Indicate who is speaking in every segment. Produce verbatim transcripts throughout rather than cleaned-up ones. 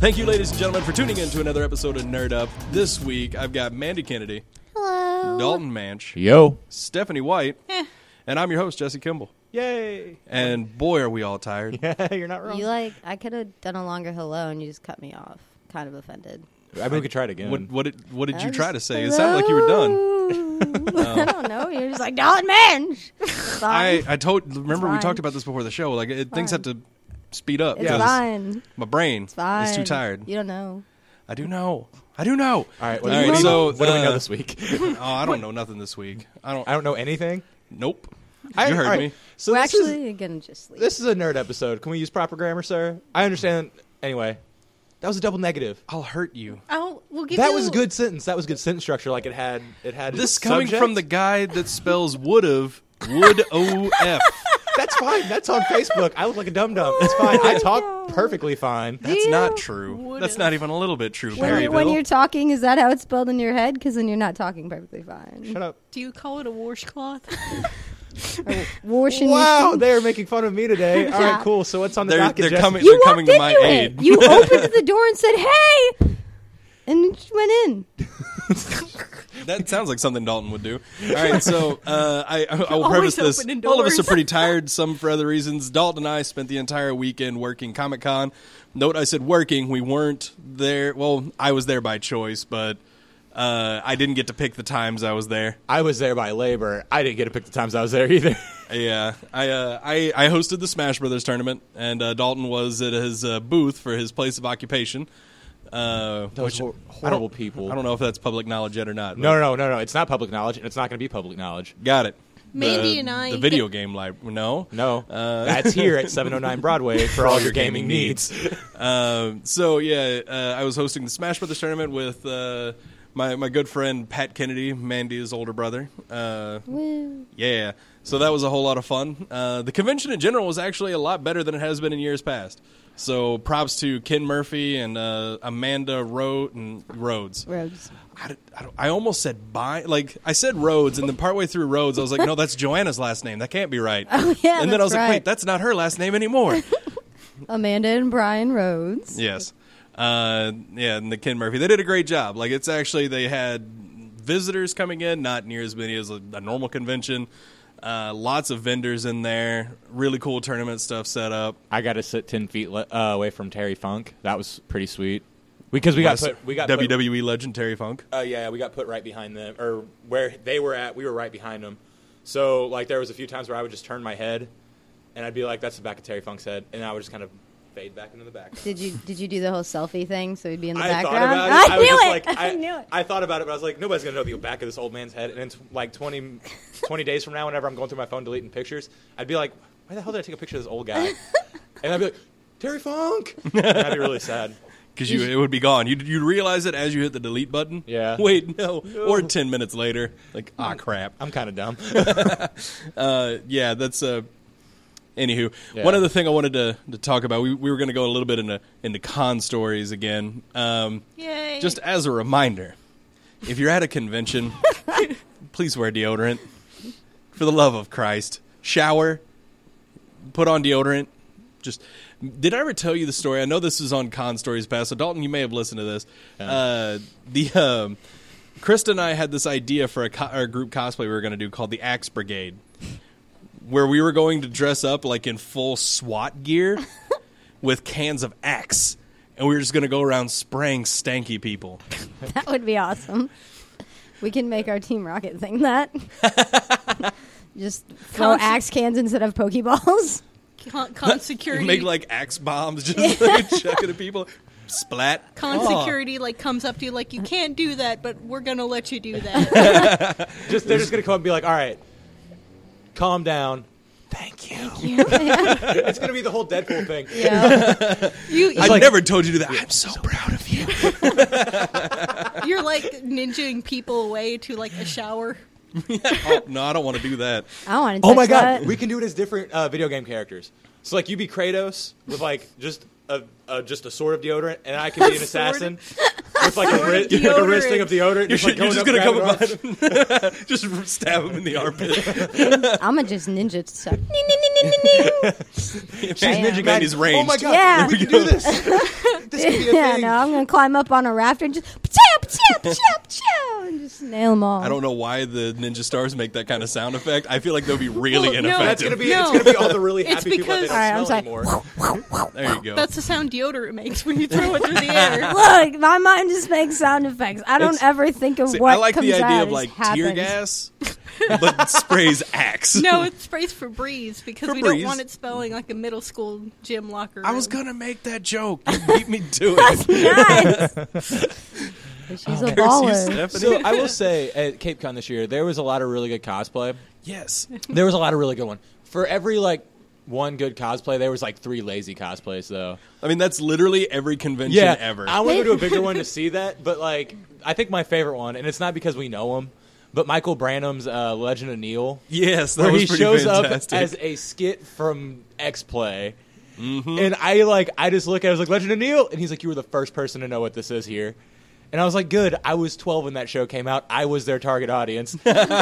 Speaker 1: Thank you, ladies and gentlemen, for tuning in to another episode of Nerd Up. This week, I've got Mandy Kennedy.
Speaker 2: Hello.
Speaker 1: Dalton Manch.
Speaker 3: Yo.
Speaker 1: Stephanie White.
Speaker 2: Eh.
Speaker 1: And I'm your host, Jesse Kimball.
Speaker 3: Yay.
Speaker 1: And boy, are we all tired.
Speaker 3: Yeah, you're not wrong.
Speaker 2: You like, I could have done a longer hello and you just cut me off. Kind of offended.
Speaker 3: I mean, we could try it again.
Speaker 1: What, what did, what did
Speaker 2: I
Speaker 1: you
Speaker 2: was-
Speaker 1: try to say? It sounded like you were done.
Speaker 2: I don't know. You're just like, Dalton Manch.
Speaker 1: I, I told. Remember, we
Speaker 2: fine.
Speaker 1: talked about this before the show. Like, it, things have to speed up.
Speaker 2: It's
Speaker 1: because
Speaker 2: fine.
Speaker 1: My brain
Speaker 2: It's fine.
Speaker 1: is too tired.
Speaker 2: You don't know.
Speaker 1: I do know. I do know.
Speaker 3: All right. What,
Speaker 1: All
Speaker 3: do,
Speaker 1: right,
Speaker 3: we-
Speaker 1: so,
Speaker 3: what do we know
Speaker 1: uh,
Speaker 3: this week?
Speaker 1: Oh, I don't know nothing this week. I don't.
Speaker 3: I don't know anything.
Speaker 1: Nope.
Speaker 3: I,
Speaker 1: You heard
Speaker 3: all right,
Speaker 1: me.
Speaker 3: So
Speaker 2: We're
Speaker 3: this is-
Speaker 2: actually going to just sleep.
Speaker 3: This is a nerd episode. Can we use proper grammar, sir? I understand. Anyway, that was a double negative.
Speaker 1: I'll hurt you.
Speaker 4: Oh, we'll give
Speaker 3: That
Speaker 4: you...
Speaker 3: was a good sentence. That was good sentence structure. Like it had, it had.
Speaker 1: This coming
Speaker 3: subject.
Speaker 1: from the guy that spells would've, would O F.
Speaker 3: That's fine. That's on Facebook. I look like a dum dum. It's fine. I talk perfectly fine.
Speaker 1: That's
Speaker 2: you?
Speaker 1: not true.
Speaker 4: Would've.
Speaker 1: That's not even a little bit true,
Speaker 2: when, you,
Speaker 1: Perryville.
Speaker 2: when you're talking, is that how it's spelled in your head? Because then you're not talking perfectly fine.
Speaker 3: Shut up.
Speaker 4: Do you call it a washcloth?
Speaker 2: Or washing
Speaker 3: Wow,
Speaker 2: machine.
Speaker 3: they are making fun of me today. All right,
Speaker 2: Yeah.
Speaker 3: cool. So what's on the
Speaker 1: They're-
Speaker 3: docket?
Speaker 1: they're
Speaker 3: Jesse?
Speaker 1: coming-
Speaker 2: You
Speaker 1: They're
Speaker 2: walked
Speaker 1: to my
Speaker 2: into
Speaker 1: aid.
Speaker 2: it. You opened the door and said, "Hey," and you just went in.
Speaker 1: That sounds like something Dalton would do. All right, so uh, I, I will
Speaker 4: Always
Speaker 1: preface this.
Speaker 4: opening
Speaker 1: All of us are
Speaker 4: doors.
Speaker 1: pretty tired, some for other reasons. Dalton and I spent the entire weekend working Comic-Con. Note I said working. We weren't there. Well, I was there by choice, but uh, I didn't get to pick the times I was there.
Speaker 3: I was there by labor. I didn't get to pick the times I was there either.
Speaker 1: Yeah, I, uh, I I hosted the Smash Brothers tournament, and uh, Dalton was at his uh, booth for his place of occupation. Uh,
Speaker 3: Those
Speaker 1: which
Speaker 3: hor-
Speaker 1: I
Speaker 3: horrible
Speaker 1: don't-
Speaker 3: people.
Speaker 1: I don't know if that's public knowledge yet or not.
Speaker 3: No, no, no, no, no. It's not public knowledge, and it's not going to be public knowledge.
Speaker 1: Got it.
Speaker 4: Mandy
Speaker 1: the,
Speaker 4: and I
Speaker 1: The video game library. No.
Speaker 3: No,
Speaker 1: Uh,
Speaker 3: that's here at seven oh nine Broadway for all your gaming needs.
Speaker 1: Um, so yeah, uh, I was hosting the Smash Brothers tournament with uh, my my good friend Pat Kennedy, Mandy's older brother. Uh,
Speaker 2: Woo.
Speaker 1: yeah, so that was a whole lot of fun. Uh, the convention in general was actually a lot better than it has been in years past. So props to Ken Murphy and uh, Amanda Ro- and Rhodes.
Speaker 2: Rhodes.
Speaker 1: I, d- I, don't- I almost said by like I said Rhodes, and then partway through Rhodes, I was like, no, that's Joanna's last name. That can't be right.
Speaker 2: Oh yeah,
Speaker 1: and then I was
Speaker 2: that's
Speaker 1: like, wait,
Speaker 2: right.
Speaker 1: that's not her last name anymore.
Speaker 2: Amanda and Brian Rhodes.
Speaker 1: Yes. Uh, yeah, and the Ken Murphy. They did a great job. Like, it's actually, they had visitors coming in, not near as many as a, a normal convention. Uh, lots of vendors in there. Really cool tournament stuff set up.
Speaker 3: I got to sit ten feet le- uh, away from Terry Funk. That was pretty sweet. Because we got
Speaker 1: West-
Speaker 3: put, we got
Speaker 1: W
Speaker 3: put,
Speaker 1: W E legend Terry Funk.
Speaker 3: Uh, yeah, we got put right behind them, or where they were at. We were right behind them. So like there was a few times where I would just turn my head, and I'd be like, "That's the back of Terry Funk's head," and I would just kind of fade back into the back.
Speaker 2: Did you did you do the whole selfie thing so he'd be in the
Speaker 3: I
Speaker 2: background?
Speaker 3: thought about it.
Speaker 2: I,
Speaker 3: I was
Speaker 2: knew
Speaker 3: just
Speaker 2: it.
Speaker 3: like, I,
Speaker 2: I knew it.
Speaker 3: I thought about it, but I was like, nobody's gonna know the back of this old man's head. And it's like twenty, twenty days from now, whenever I'm going through my phone deleting pictures, I'd be like, why the hell did I take a picture of this old guy? And I'd be like, Terry Funk. And I'd be really sad.
Speaker 1: Because you, it would be gone. You'd, you'd realize it as you hit the delete button.
Speaker 3: Yeah.
Speaker 1: Wait, no.
Speaker 3: No.
Speaker 1: Or ten minutes later. Like, ah, crap.
Speaker 3: I'm kind of dumb.
Speaker 1: Uh, yeah, that's uh Anywho,
Speaker 3: Yeah.
Speaker 1: one other thing I wanted to, to talk about, we, we were going to go a little bit into, into con stories again. Um,
Speaker 4: Yay.
Speaker 1: just as a reminder, if you're at a convention, please wear deodorant. For the love of Christ. Shower. Put on deodorant. Just, did I ever tell you the story? I know this is on Con Stories Past, so Dalton, you may have listened to this.
Speaker 3: Yeah.
Speaker 1: Uh, the um, Krista and I had this idea for a, co- or a group cosplay we were going to do called the Axe Brigade, where we were going to dress up like in full SWAT gear with cans of Axe, and we were just going to go around spraying stanky people.
Speaker 2: That would be awesome. We can make our Team Rocket thing that. Just throw
Speaker 4: Conce-
Speaker 2: axe cans instead of Pokeballs.
Speaker 4: Con, con security.
Speaker 1: Make like axe bombs, just like chucking at people. Splat.
Speaker 4: Con
Speaker 1: Oh.
Speaker 4: security like comes up to you like, you can't do that, but we're gonna let you do that.
Speaker 3: just they're just gonna come up and be like, all right, calm down. Thank you. It's gonna be the whole Deadpool thing.
Speaker 2: Yeah.
Speaker 4: you,
Speaker 1: I
Speaker 3: like-
Speaker 1: never told you to do that. I'm so proud of you.
Speaker 4: you're like ninjaing people away to like a shower.
Speaker 1: Oh, no, I don't want to do that.
Speaker 2: I want to.
Speaker 3: Oh my god,
Speaker 2: that.
Speaker 3: we can do it as different uh, video game characters. So like you be Kratos with like just a, a just a sword of deodorant, and I can be an
Speaker 4: Sword?
Speaker 3: assassin with like a,
Speaker 4: Sword
Speaker 3: ri-
Speaker 4: of
Speaker 3: like a wrist
Speaker 4: deodorant.
Speaker 3: thing of deodorant.
Speaker 1: You're,
Speaker 3: Just, like,
Speaker 1: you're
Speaker 3: going
Speaker 1: just
Speaker 3: up,
Speaker 1: going to come
Speaker 3: grabbing
Speaker 1: up behind him, just stab him in the armpit.
Speaker 2: I'm gonna just ninja suck. Nee, nee, nee, nee, ding, ding, ding.
Speaker 1: She's
Speaker 2: Damn.
Speaker 1: Ninja Manny's range.
Speaker 3: Oh my god,
Speaker 2: Yeah.
Speaker 3: we can do this. This could be a
Speaker 2: Yeah,
Speaker 3: thing.
Speaker 2: no, I'm gonna climb up on a rafter and just pa-chow, pa-chow, pa-chow, pa-chow, and just nail them all.
Speaker 1: I don't know why the Ninja Stars make that kind of sound effect. I feel like they'll be really
Speaker 4: Well, no,
Speaker 1: ineffective.
Speaker 3: That's gonna be
Speaker 4: No.
Speaker 3: it's gonna be all the really
Speaker 4: It's
Speaker 3: happy people that they
Speaker 4: because-
Speaker 3: don't
Speaker 2: All right, I'm
Speaker 3: smell
Speaker 2: sorry.
Speaker 3: anymore.
Speaker 1: There you go.
Speaker 4: That's the sound deodorant makes when you throw it through the air.
Speaker 2: Look, my mind just makes sound effects. I don't
Speaker 1: It's-
Speaker 2: ever think of
Speaker 1: See,
Speaker 2: what
Speaker 1: I like
Speaker 2: comes
Speaker 1: the idea
Speaker 2: out
Speaker 1: of
Speaker 2: as
Speaker 1: like
Speaker 2: happens.
Speaker 1: tear gas, but sprays Axe.
Speaker 4: No, it sprays Febreze because we
Speaker 1: Febreze.
Speaker 4: don't want it smelling like a middle school gym locker room.
Speaker 1: I was gonna make that joke. You beat me to it.
Speaker 2: Nice. She's a
Speaker 1: There's you,
Speaker 2: baller.
Speaker 1: Stephanie.
Speaker 3: So I will say at Cape Con this year, there was a lot of really good cosplay.
Speaker 1: Yes.
Speaker 3: There was a lot of really good one. For every like one good cosplay, there was like three lazy cosplays though.
Speaker 1: I mean, that's literally every convention
Speaker 3: Yeah,
Speaker 1: ever.
Speaker 3: I want to go to a bigger one to see that, but like I think my favorite one, and it's not because we know him, but Michael Branham's uh, Legend of Neil,
Speaker 1: yes, that
Speaker 3: where
Speaker 1: was
Speaker 3: he
Speaker 1: pretty
Speaker 3: shows
Speaker 1: fantastic.
Speaker 3: up as a skit from X Play.
Speaker 1: Mm-hmm.
Speaker 3: And I like, I just look at it, I was like, Legend of Neil, and he's like, you were the first person to know what this is here. And I was like, good. I was twelve when that show came out. I was their target audience.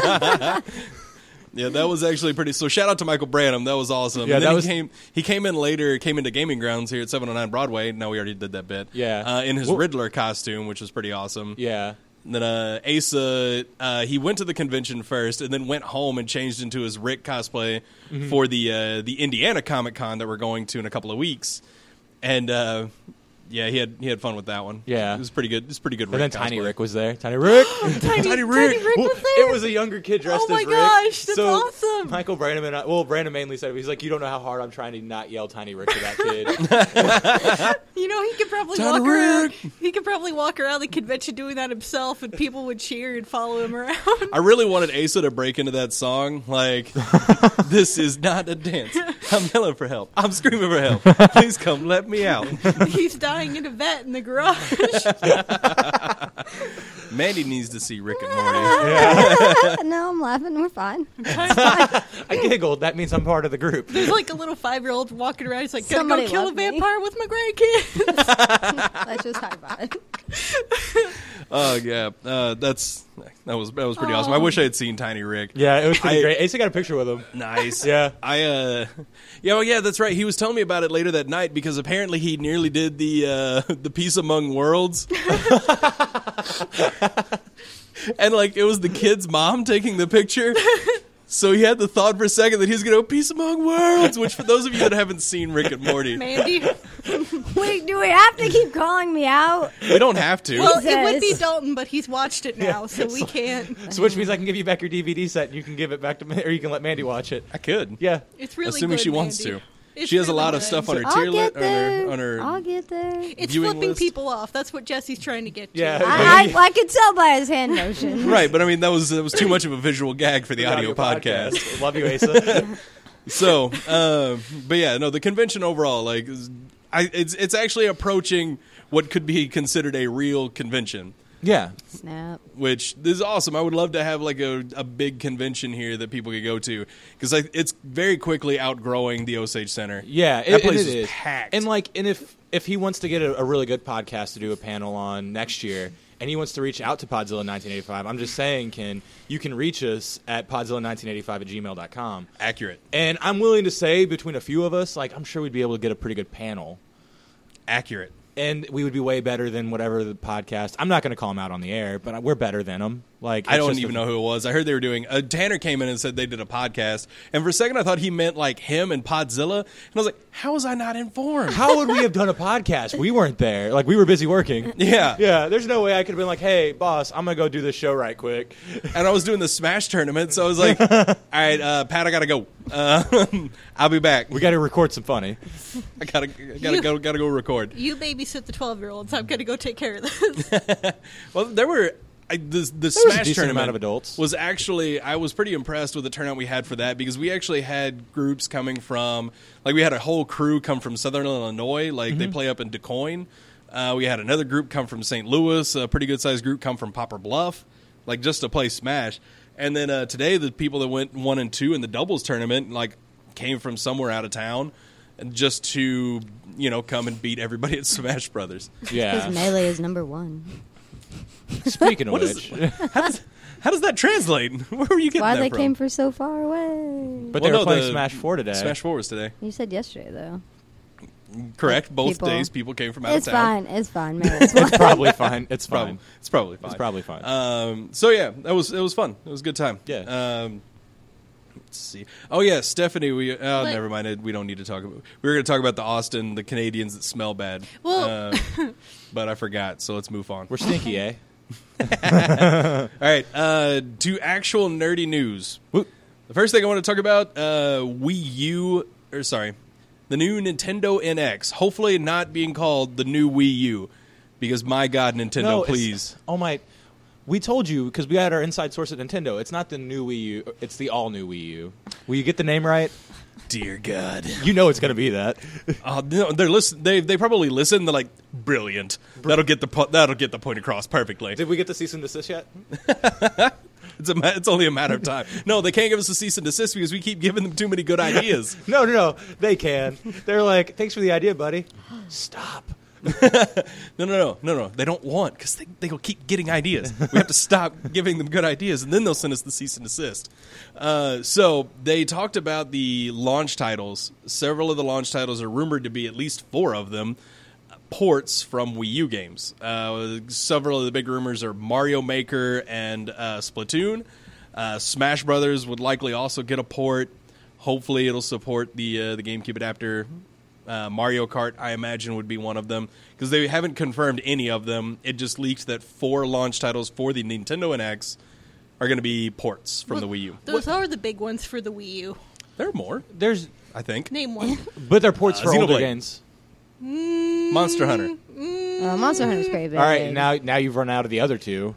Speaker 1: Yeah, that was actually pretty. So shout out to Michael Branham. That was awesome.
Speaker 3: Yeah,
Speaker 1: and then
Speaker 3: that
Speaker 1: he
Speaker 3: was-
Speaker 1: came. He came in later. Came into Gaming Grounds here at seven oh nine Broadway. No, we already did that bit.
Speaker 3: Yeah.
Speaker 1: uh, in his
Speaker 3: Well-
Speaker 1: Riddler costume, which was pretty awesome.
Speaker 3: Yeah.
Speaker 1: And then uh, Asa, uh, he went to the convention first, and then went home and changed into his Rick cosplay
Speaker 3: Mm-hmm.
Speaker 1: for the uh, the Indiana Comic Con that we're going to in a couple of weeks. And uh, yeah, he had he had fun with that one.
Speaker 3: Yeah.
Speaker 1: it was pretty good. It was pretty good.
Speaker 3: And
Speaker 1: Rick
Speaker 3: then Tiny
Speaker 1: cosplay.
Speaker 3: Rick was there. Tiny Rick.
Speaker 4: Tiny,
Speaker 1: Tiny
Speaker 4: Tiny
Speaker 1: Rick.
Speaker 4: Rick,
Speaker 3: Well,
Speaker 4: was there.
Speaker 3: it was a younger kid dressed
Speaker 4: Oh my
Speaker 3: as Rick.
Speaker 4: gosh, that's
Speaker 3: so
Speaker 4: awesome.
Speaker 3: Michael Branham and I, well, Brandon mainly said it. He's like, you don't know how hard I'm trying to not yell Tiny Rick to that kid.
Speaker 4: You know, he could probably
Speaker 1: Tiny
Speaker 4: walk around.
Speaker 1: Rick.
Speaker 4: He could probably walk around the convention doing that himself, and people would cheer and follow him around.
Speaker 1: I really wanted Asa to break into that song. Like, this is not a dance. I'm yelling for help. I'm screaming for help. Please come let me out.
Speaker 4: He's dying in a vet in the garage.
Speaker 1: Mandy needs to see Rick and Morty.
Speaker 2: No, I'm laughing. We're fine.
Speaker 3: I giggled. That means I'm part of the group.
Speaker 4: There's like a little five-year-old walking around. He's like, "Gonna
Speaker 2: Somebody
Speaker 4: go kill a
Speaker 2: love me."
Speaker 4: vampire with my grandkids."
Speaker 2: Let's just high five.
Speaker 1: Oh yeah, uh, that's that was that was pretty awesome. I wish I had seen Tiny Rick.
Speaker 3: Yeah, it was pretty
Speaker 1: I-
Speaker 3: great. Asa got a picture with him.
Speaker 1: Nice.
Speaker 3: Yeah.
Speaker 1: I uh yeah, well yeah, that's right. He was telling me about it later that night because apparently he nearly did the uh the Peace Among Worlds. And like it was the kid's mom taking the picture. So he had the thought for a second that he was going to go Peace Among Worlds, which for those of you that haven't seen Rick and Morty,
Speaker 4: Mandy.
Speaker 2: Wait, do we have to keep calling me out?
Speaker 1: we don't have to.
Speaker 4: Well, it would be
Speaker 2: Jesus.
Speaker 4: Dalton, but he's watched it now, so we can't.
Speaker 3: So which means I can give you back your D V D set and you can give it back to me, or you can let Mandy watch it.
Speaker 1: I could.
Speaker 3: Yeah.
Speaker 4: It's really
Speaker 1: Assuming
Speaker 4: good,
Speaker 1: she wants
Speaker 4: Mandy.
Speaker 1: to.
Speaker 4: It's
Speaker 1: She has a
Speaker 4: really
Speaker 1: lot of
Speaker 4: good.
Speaker 1: stuff on her
Speaker 2: I'll
Speaker 1: tier
Speaker 2: get
Speaker 1: list, on
Speaker 2: there.
Speaker 1: her, on her
Speaker 2: I'll get there.
Speaker 4: It's
Speaker 1: viewing
Speaker 4: flipping
Speaker 1: list.
Speaker 4: people off. That's what Jesse's trying to get to.
Speaker 3: Yeah.
Speaker 2: I, I, I could tell by his hand motion.
Speaker 1: Right, but I mean that was that was too much of a visual gag for the
Speaker 3: Good
Speaker 1: audio, podcast.
Speaker 3: Love you, Asa.
Speaker 1: So, uh, but yeah, no, the convention overall, like, is- I, it's it's actually approaching what could be considered a real convention,
Speaker 3: yeah.
Speaker 2: Snap.
Speaker 1: which is awesome. I would love to have like a, a big convention here that people could go to because it's very quickly outgrowing the Osage Center.
Speaker 3: Yeah,
Speaker 1: That
Speaker 3: it,
Speaker 1: place
Speaker 3: and it
Speaker 1: is
Speaker 3: is
Speaker 1: packed.
Speaker 3: And like, and if if he wants to get a, a really good podcast to do a panel on next year, and he wants to reach out to Podzilla nineteen eighty-five, I'm just saying, Ken, you can reach us at podzilla nineteen eighty-five at gmail dot com.
Speaker 1: Accurate,
Speaker 3: And I'm willing to say, between a few of us, like I'm sure we'd be able to get a pretty good panel,
Speaker 1: accurate.
Speaker 3: and we would be way better than whatever the podcast. I'm not going to call them out on the air, but we're better than them. Like
Speaker 1: I
Speaker 3: it's
Speaker 1: don't
Speaker 3: just
Speaker 1: even
Speaker 3: a-
Speaker 1: know who it was. I heard they were doing. Uh, Tanner came in and said they did a podcast, and for a second I thought he meant like him and Podzilla, and I was like, how was I not informed?
Speaker 3: How would we have done a podcast? We weren't there. Like we were busy working.
Speaker 1: Yeah,
Speaker 3: Yeah, there's no way I could have been like, "Hey, boss, I'm gonna go do this show right quick."
Speaker 1: and I was doing the Smash tournament, so I was like, all right, uh, Pat, I gotta go. Uh, I'll be back.
Speaker 3: We got to record some funny.
Speaker 1: I gotta, I gotta go, gotta go record.
Speaker 4: You babysit the twelve-year-olds. I'm going to go take care of this.
Speaker 1: Well, there were I, the the
Speaker 3: a
Speaker 1: Smash
Speaker 3: decent
Speaker 1: tournament
Speaker 3: amount of adults.
Speaker 1: was actually I was pretty impressed with the turnout we had for that because we actually had groups coming from like we had a whole crew come from Southern Illinois, like
Speaker 3: Mm-hmm.
Speaker 1: they play up in DuQuoin. Uh, we had another group come from Saint Louis, a pretty good sized group come from Poplar Bluff, like just to play Smash. And then uh, today, the people that went one and two in the doubles tournament, like came from somewhere out of town, and just to you know come and beat everybody at Smash Brothers.
Speaker 2: Because
Speaker 3: Yeah.
Speaker 2: Melee is number one.
Speaker 3: Speaking of
Speaker 1: What is-
Speaker 3: which,
Speaker 1: How does that translate? Where were you getting
Speaker 2: Why
Speaker 1: that
Speaker 2: they
Speaker 1: from?
Speaker 2: came for so far away?
Speaker 3: But
Speaker 1: Well,
Speaker 3: they were
Speaker 1: no,
Speaker 3: playing
Speaker 1: the-
Speaker 3: Smash four today.
Speaker 1: Smash four was today.
Speaker 2: You said yesterday though.
Speaker 1: Correct. Both
Speaker 2: People-
Speaker 1: days, people came from out
Speaker 2: It's
Speaker 1: of town.
Speaker 2: fine. It's fine, man. It's fine.
Speaker 3: It's probably fine. It's
Speaker 1: Probably,
Speaker 3: fine.
Speaker 1: it's probably fine.
Speaker 3: It's probably fine.
Speaker 1: Um, so yeah, that was it was fun. It was a good time.
Speaker 3: Yeah.
Speaker 1: Um, let's see. Oh yeah, Stephanie. We oh
Speaker 4: Like-
Speaker 1: never mind. We don't need to talk about. We were going to talk about the Austin, the Canadians that smell bad.
Speaker 4: Well-
Speaker 1: Uh, but I forgot. So let's move on.
Speaker 3: We're stinky, eh?
Speaker 1: All right. Uh, to actual nerdy news.
Speaker 3: Whoop.
Speaker 1: The first thing I want to talk about, uh, Wii U, or sorry, the new Nintendo N X. Hopefully not being called the new Wii U, because my God, Nintendo,
Speaker 3: No, it's-
Speaker 1: please.
Speaker 3: Oh my! We told you because we had our inside source at Nintendo. It's not the new Wii U. It's the all new Wii U. Will you get the name right?
Speaker 1: Dear God.
Speaker 3: You know it's going to be that.
Speaker 1: Uh, no, they're listen. They they probably listen. They're like, brilliant. That'll get the po- that'll get the point across perfectly.
Speaker 3: Did we get the cease and desist yet?
Speaker 1: It's a ma- it's only a matter of time. No, they can't give us a cease and desist because we keep giving them too many good ideas.
Speaker 3: No, no, no. They can. They're like, thanks for the idea, buddy. Stop.
Speaker 1: No, no, no, no, no. They don't want because they they'll keep getting ideas. We have to stop giving them good ideas, and then they'll send us the cease and desist. Uh, so they talked about the launch titles. Several of the launch titles are rumored to be at least four of them uh, ports from Wii U games. Uh, several of the big rumors are Mario Maker and uh, Splatoon. Uh, Smash Brothers would likely also get a port. Hopefully, it'll support the uh, the GameCube adapter. Uh, Mario Kart, I imagine, would be one of them because they haven't confirmed any of them. It just leaked that four launch titles for the Nintendo N X are going to be ports from
Speaker 4: Well,
Speaker 1: the Wii U.
Speaker 4: Those are the big ones for the Wii U.
Speaker 1: There are more,
Speaker 3: There's,
Speaker 1: I think.
Speaker 4: Name one.
Speaker 3: but they're ports
Speaker 1: Uh,
Speaker 3: for older
Speaker 1: Xenoblade.
Speaker 3: games.
Speaker 1: Monster Hunter.
Speaker 2: Uh, Monster Hunter's pretty big.
Speaker 3: All right, now now you've run out of the other two.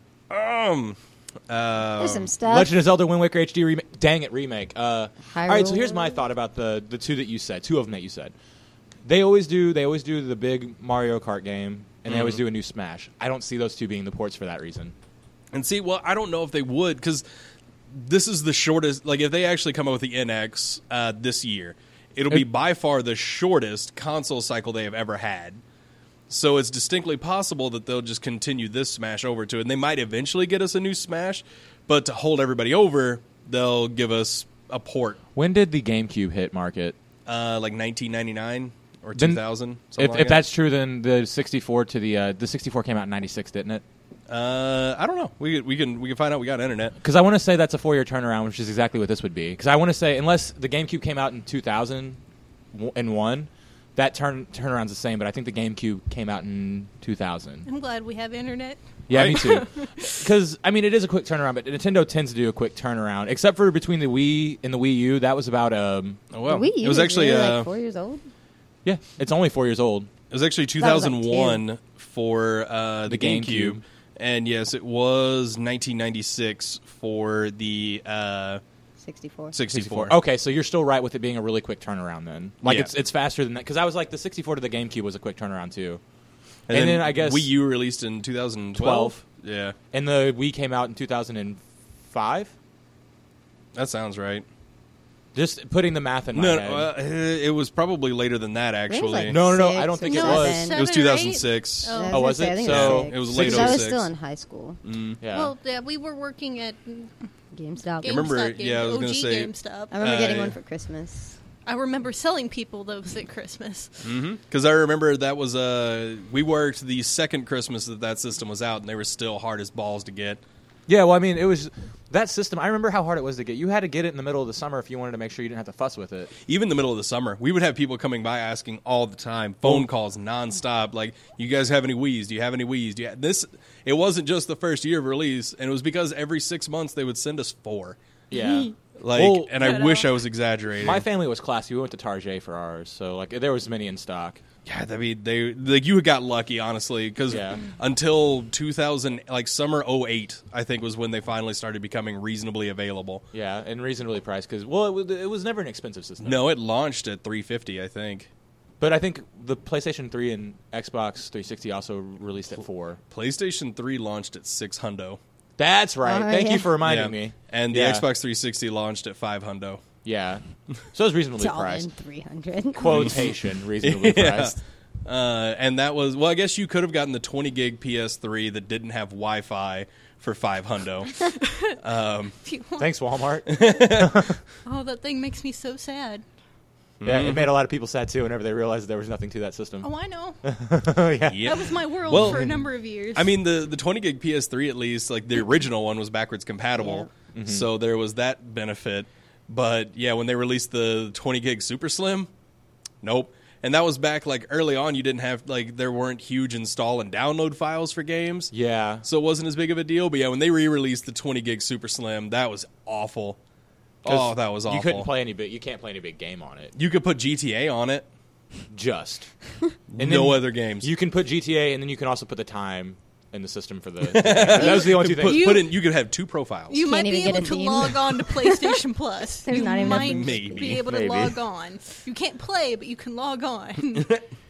Speaker 1: Um, uh,
Speaker 2: There's some stuff.
Speaker 3: Legend of Zelda Wind Waker H D remake. Dang it, remake. Uh, all right, so
Speaker 2: Hyrule
Speaker 3: here's my thought about the the two that you said. Two of them that you said. They always do. They always do the big Mario Kart game, and they always do a new Smash. I don't see those two being the ports for that reason.
Speaker 1: and see, well, I don't know if they would because this is the shortest. Like, if they actually come out with the N X uh, this year, it'll be
Speaker 3: It-
Speaker 1: by far the shortest console cycle they have ever had. So it's distinctly possible that they'll just continue this Smash over to it. And they might eventually get us a new Smash, but to hold everybody over, they'll give us a port,
Speaker 3: When did the GameCube hit market?
Speaker 1: uh, like nineteen ninety-nine or
Speaker 3: Then-
Speaker 1: two thousand.
Speaker 3: If,
Speaker 1: like
Speaker 3: if that's true, then the sixty-four to the uh, the sixty-four came out in ninety-six, didn't it?
Speaker 1: uh, I don't know. We we can we can find out. We got internet.
Speaker 3: Because I want to say that's a four-year turnaround, which is exactly what this would be. Because I want to say, unless the GameCube came out in two thousand one, that turn turnaround's the same. But I think the GameCube came out in two thousand.
Speaker 4: I'm glad we have internet.
Speaker 3: Yeah,
Speaker 1: Right?
Speaker 3: me too. Because I mean, it is a quick turnaround, but Nintendo tends to do a quick turnaround. Except for between the Wii and the Wii U, that was about um.
Speaker 1: Oh well,
Speaker 2: The Wii U
Speaker 1: it was
Speaker 2: is
Speaker 1: actually
Speaker 2: really,
Speaker 1: uh,
Speaker 2: like four years old.
Speaker 3: Yeah, it's only four years old.
Speaker 1: it was actually two
Speaker 2: That was, like,
Speaker 1: thousand one for uh, the,
Speaker 3: The
Speaker 1: GameCube.
Speaker 3: GameCube.
Speaker 1: And yes, it was nineteen ninety-six for the uh,
Speaker 2: sixty-four.
Speaker 1: sixty-four.
Speaker 3: Okay, so you're still right with it being a really quick turnaround then. Like
Speaker 1: Yeah.
Speaker 3: it's it's faster than that. Because I was like the sixty-four to the GameCube was a quick turnaround too.
Speaker 1: And,
Speaker 3: And
Speaker 1: then,
Speaker 3: then I guess-
Speaker 1: Wii U released in two thousand twelve. Yeah,
Speaker 3: And the Wii came out in two thousand five.
Speaker 1: that sounds right.
Speaker 3: Just putting the math in my
Speaker 1: No,
Speaker 3: head.
Speaker 1: no uh, it was probably later than that.
Speaker 2: I think it
Speaker 1: Actually,
Speaker 2: was like
Speaker 3: No, no, no,
Speaker 2: six
Speaker 3: I don't
Speaker 2: or
Speaker 3: think it
Speaker 4: No,
Speaker 3: was.
Speaker 2: seven.
Speaker 1: it was
Speaker 4: seven
Speaker 1: two
Speaker 4: or
Speaker 1: thousand
Speaker 4: eight?
Speaker 1: six.
Speaker 4: Oh.
Speaker 2: I
Speaker 3: Oh,
Speaker 2: gonna
Speaker 3: was
Speaker 2: say, I
Speaker 3: it?
Speaker 2: think
Speaker 3: So-
Speaker 2: six.
Speaker 1: It was
Speaker 2: Because
Speaker 1: late
Speaker 2: I was
Speaker 1: oh six.
Speaker 2: still in high school.
Speaker 3: yeah.
Speaker 4: Well, yeah, we were working at
Speaker 2: GameStop.
Speaker 4: GameStop.
Speaker 1: remember-
Speaker 4: Game-
Speaker 1: yeah, I was
Speaker 4: O G
Speaker 1: gonna say-
Speaker 4: GameStop.
Speaker 2: I remember
Speaker 1: Uh,
Speaker 2: getting
Speaker 1: yeah.
Speaker 2: one for Christmas.
Speaker 4: I remember selling people those at Christmas.
Speaker 1: Because I remember that was uh, we worked the second Christmas that that system was out, and they were still hard as balls to get.
Speaker 3: Yeah, well, I mean, it was that system. I remember how hard it was to get. You had to get it in the middle of the summer if you wanted to make sure you didn't have to fuss with it.
Speaker 1: Even in the middle of the summer, we would have people coming by asking all the time, phone
Speaker 3: Oh.
Speaker 1: calls nonstop. Like, you guys have any Wii's? Do you have any Wii's? Do you have this? It wasn't just the first year of release, and it was because every six months they would send us four.
Speaker 3: Yeah.
Speaker 1: Like,
Speaker 3: Well,
Speaker 1: and I
Speaker 4: Good
Speaker 1: wish
Speaker 4: out.
Speaker 1: I was exaggerating.
Speaker 3: My family was classy. We went to Target for ours, so like there was many in stock.
Speaker 1: Yeah, I mean, they like you got lucky, honestly, because
Speaker 3: Yeah.
Speaker 1: until two thousand, like summer oh eight, I think was when they finally started becoming reasonably available.
Speaker 3: Yeah, and reasonably priced because well, it was, it was never an expensive system.
Speaker 1: No, it launched at three fifty, I think.
Speaker 3: But I think the PlayStation three and Xbox three sixty also released at four.
Speaker 1: PlayStation three launched at six hundo.
Speaker 3: That's right.
Speaker 2: Oh,
Speaker 3: Thank
Speaker 2: yeah.
Speaker 3: you for reminding
Speaker 1: Yeah.
Speaker 3: me.
Speaker 1: And the
Speaker 3: Yeah.
Speaker 1: Xbox three sixty launched at five hundo.
Speaker 3: Yeah, so it was reasonably
Speaker 2: It's all in
Speaker 3: priced.
Speaker 2: three hundred.
Speaker 3: Quotation reasonably
Speaker 1: Yeah.
Speaker 3: priced.
Speaker 1: Uh, and that was, well, I guess you could have gotten the twenty gig P S three that didn't have Wi-Fi for five hundo. um,
Speaker 3: Thanks, Walmart.
Speaker 4: Oh, that thing makes me so sad.
Speaker 3: Yeah, it made a lot of people sad too whenever they realized there was nothing to that system.
Speaker 4: Oh, I know.
Speaker 3: yeah.
Speaker 1: Yep.
Speaker 4: That was my world
Speaker 1: Well,
Speaker 4: for a number of years.
Speaker 1: I mean, the, the twenty gig P S three, at least, like the original one was backwards compatible.
Speaker 2: Yeah.
Speaker 3: Mm-hmm.
Speaker 1: So there was that benefit. But yeah, when they released the twenty gig Super Slim, nope. And that was back like early on. You didn't have, like, there weren't huge install and download files for games.
Speaker 3: Yeah.
Speaker 1: So it wasn't as big of a deal. But yeah, when they re-released the twenty gig Super Slim, that was awful. Oh, that was awful.
Speaker 3: You couldn't play any big. You can't play any big game on it.
Speaker 1: You could put G T A on it.
Speaker 3: Just. And
Speaker 1: No
Speaker 3: then
Speaker 1: other games.
Speaker 3: You can put G T A, and then you can also put the time in the system for the. That was the only two
Speaker 1: put,
Speaker 3: things.
Speaker 4: You-
Speaker 1: put in. You could have two profiles.
Speaker 4: you
Speaker 2: Can't
Speaker 4: might
Speaker 2: even
Speaker 4: be
Speaker 2: get
Speaker 4: able
Speaker 2: a
Speaker 4: to
Speaker 2: theme.
Speaker 4: log on to PlayStation Plus.
Speaker 2: There's
Speaker 4: you
Speaker 2: not even a
Speaker 4: might
Speaker 1: Maybe.
Speaker 4: be able to
Speaker 3: Maybe.
Speaker 4: log on. You can't play, but you can log on.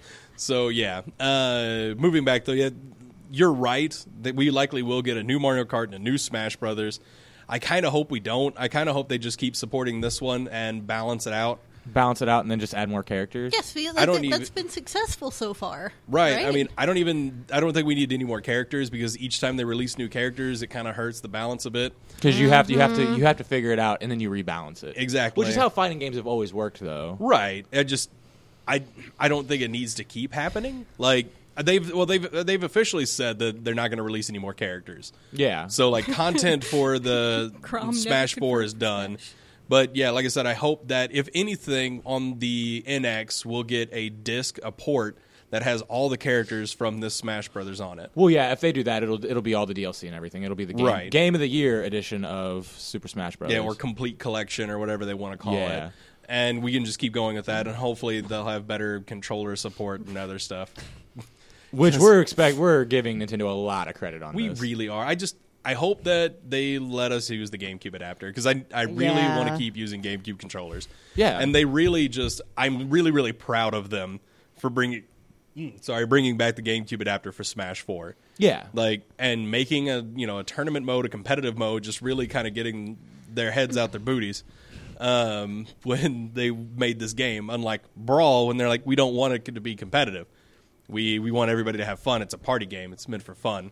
Speaker 1: So yeah, uh, moving back though, yeah, you're right that we likely will get a new Mario Kart and a new Smash Brothers. I kind of hope we don't. I kind of hope they just keep supporting this one and balance it out.
Speaker 3: Balance it out, and then just add more characters.
Speaker 4: yes, because
Speaker 1: I don't
Speaker 4: that,
Speaker 1: even-
Speaker 4: that's been successful so far.
Speaker 1: Right. I mean, I don't even. I don't think we need any more characters because each time they release new characters, it kind of hurts the balance a bit.
Speaker 3: Because you have to, you have
Speaker 4: Mm-hmm.
Speaker 3: to, you have to figure it out, and then you rebalance it.
Speaker 1: Exactly.
Speaker 3: Which is how fighting games have always worked, though.
Speaker 1: Right. I just. I. I don't think it needs to keep happening. Like they've. Well, they've. They've officially said that they're not going to release any more characters.
Speaker 3: Yeah.
Speaker 1: So like content for the
Speaker 4: Crom
Speaker 1: Smash
Speaker 4: never
Speaker 1: four
Speaker 4: confirmed
Speaker 1: is done.
Speaker 4: Smash.
Speaker 1: But yeah, like I said, I hope that if anything on the N X, we'll get a disc, a port that has all the characters from this Smash Brothers on it.
Speaker 3: Well, yeah. If they do that, it'll it'll be all the D L C and everything. It'll be the game,
Speaker 1: Right.
Speaker 3: game of the year edition of Super Smash Bros.
Speaker 1: Yeah, or complete collection or whatever they want to call
Speaker 3: Yeah.
Speaker 1: it. And we can just keep going with that, and hopefully they'll have better controller support and other stuff.
Speaker 3: Which we're expect we're giving Nintendo a lot of credit on.
Speaker 1: We
Speaker 3: this.
Speaker 1: really are. I just I hope that they let us use the GameCube adapter because I I really
Speaker 2: Yeah.
Speaker 1: want to keep using GameCube controllers.
Speaker 3: Yeah.
Speaker 1: and they really just I'm really really proud of them for bringing mm, sorry bringing back the GameCube adapter for Smash four.
Speaker 3: Yeah.
Speaker 1: Like and making a you know a tournament mode, a competitive mode, just really kind of getting their heads out their booties. Um, when they made this game, unlike Brawl, when they're like, we don't want it to be competitive. We we want everybody to have fun. It's a party game. It's meant for fun.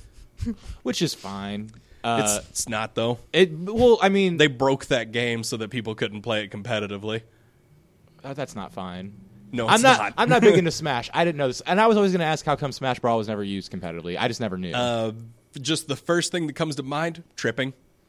Speaker 3: Which is fine. Uh,
Speaker 1: it's it's not though.
Speaker 3: it well, I mean,
Speaker 1: They broke that game so that people couldn't play it competitively.
Speaker 3: uh, that's not fine.
Speaker 1: No,
Speaker 3: I'm
Speaker 1: it's
Speaker 3: not,
Speaker 1: not.
Speaker 3: I'm not big into Smash. I didn't know this, and I was always going to ask how come Smash Brawl was never used competitively. I just never knew.
Speaker 1: Uh, just the first thing that comes to mind: tripping.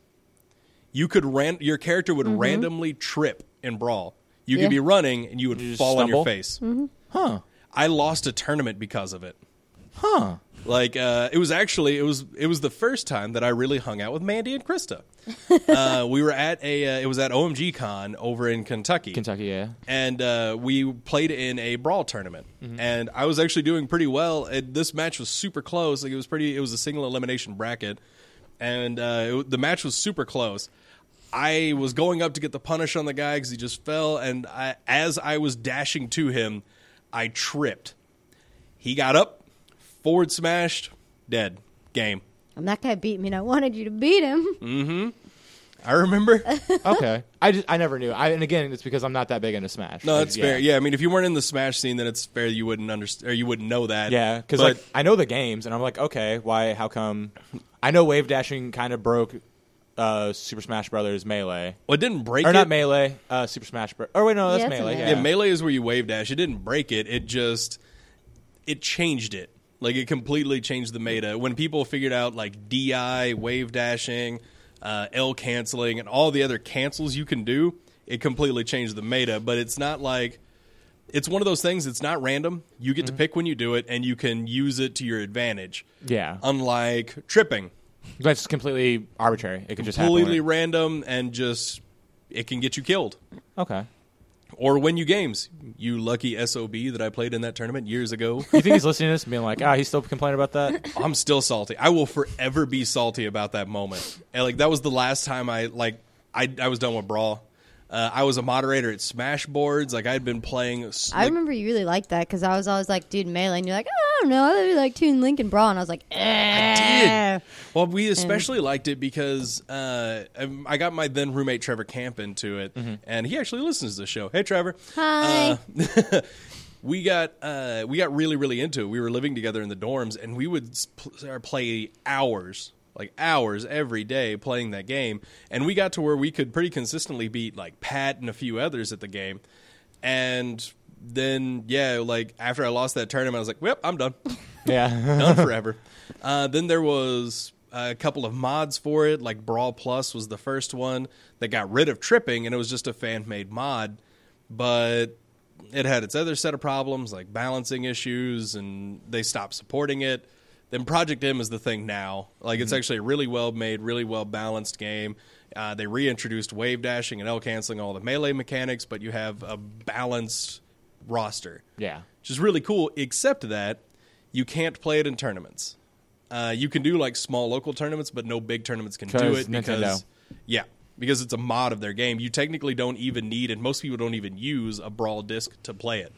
Speaker 1: You could ran your character would randomly trip in Brawl. You
Speaker 2: Yeah.
Speaker 1: could be running and you would
Speaker 3: You just
Speaker 1: fall on your
Speaker 3: stumble?
Speaker 1: face.
Speaker 3: huh?
Speaker 1: I lost a tournament because of it.
Speaker 3: Huh?
Speaker 1: Like uh, it was actually it was it was the first time that I really hung out with Mandy and Krista. uh, we were at a uh, it was at O M G Con over in Kentucky.
Speaker 3: Kentucky, yeah.
Speaker 1: And uh, we played in a Brawl tournament, and I was actually doing pretty well. And this match was super close. Like it was pretty. It was a single elimination bracket, and uh, it, the match was super close. I was going up to get the punish on the guy because he just fell, and I, as I was dashing to him, I tripped. He got up, forward smashed, dead. Game.
Speaker 2: And that guy beat me, and I wanted you to beat him.
Speaker 1: I remember.
Speaker 3: Okay. I just I never knew. I, and again, it's because I'm not that big into Smash.
Speaker 1: No,
Speaker 3: I-
Speaker 1: that's fair. Yeah, I mean, if you weren't in the Smash scene, then it's fair you wouldn't understand or you wouldn't know that.
Speaker 3: Yeah, because
Speaker 1: But-
Speaker 3: like I know the games, and I'm like, okay, why? How come? I know wave dashing kind of broke uh, Super Smash Brothers Melee,
Speaker 1: well, it didn't break
Speaker 3: or
Speaker 1: it.
Speaker 3: not Melee, uh, Super Smash Bros. Oh wait, no, that's
Speaker 2: Yeah, it's a
Speaker 3: Melee.
Speaker 2: Melee.
Speaker 3: Yeah,
Speaker 1: Yeah, melee is where you wave dash. It didn't break it. It just it changed it. Like it completely changed the meta. When people figured out like D I, wave dashing, uh, L canceling, and all the other cancels you can do, it completely changed the meta. But it's not like it's one of those things. It's not random. You get to pick when you do it, and you can use it to your advantage.
Speaker 3: yeah.
Speaker 1: Unlike tripping,
Speaker 3: That's completely arbitrary. It could just happen.
Speaker 1: completely
Speaker 3: when
Speaker 1: random, and just it can get you killed.
Speaker 3: it- okay.
Speaker 1: Or win you games. You lucky S O B that I played in that tournament years ago.
Speaker 3: You think he's listening to this and being like, ah, he's still complaining about that?
Speaker 1: I'm still salty. I will forever be salty about that moment. And like that was the last time I like I I was done with Brawl. Uh, I was a moderator at Smash Boards. Like I'd been playing. s-
Speaker 2: I
Speaker 1: like-
Speaker 2: remember you really liked that because I was always like, dude, Melee. And you're like, oh, I don't know. I really like Toon Link and Brawl. And I was like, eh.
Speaker 1: did. Well, we especially liked it because uh, um, I got my then roommate Trevor Camp into it, and he actually listens to the show. Hey, Trevor.
Speaker 2: Hi.
Speaker 1: Uh, we got uh, we got really really into it. We were living together in the dorms, and we would pl- play hours, like hours every day playing that game. And we got to where we could pretty consistently beat like Pat and a few others at the game. And then yeah, like after I lost that tournament, I was like, "Well, I'm done,
Speaker 3: Yeah.
Speaker 1: done forever." Uh, then there was a couple of mods for it, like Brawl Plus was the first one that got rid of tripping, and it was just a fan-made mod, but it had its other set of problems, like balancing issues, and they stopped supporting it. Then Project M is the thing now. Like, it's actually a really well-made, really well-balanced game. Uh, they reintroduced wave dashing and L-canceling, all the melee mechanics, but you have a balanced roster,
Speaker 3: Yeah.
Speaker 1: which is really cool, except that you can't play it in tournaments. Uh, you can do, like, small local tournaments, but no big tournaments can do
Speaker 3: 'Cause
Speaker 1: it because...
Speaker 3: Nintendo.
Speaker 1: Yeah, because it's a mod of their game. You technically don't even need, and most people don't even use, a Brawl disc to play it.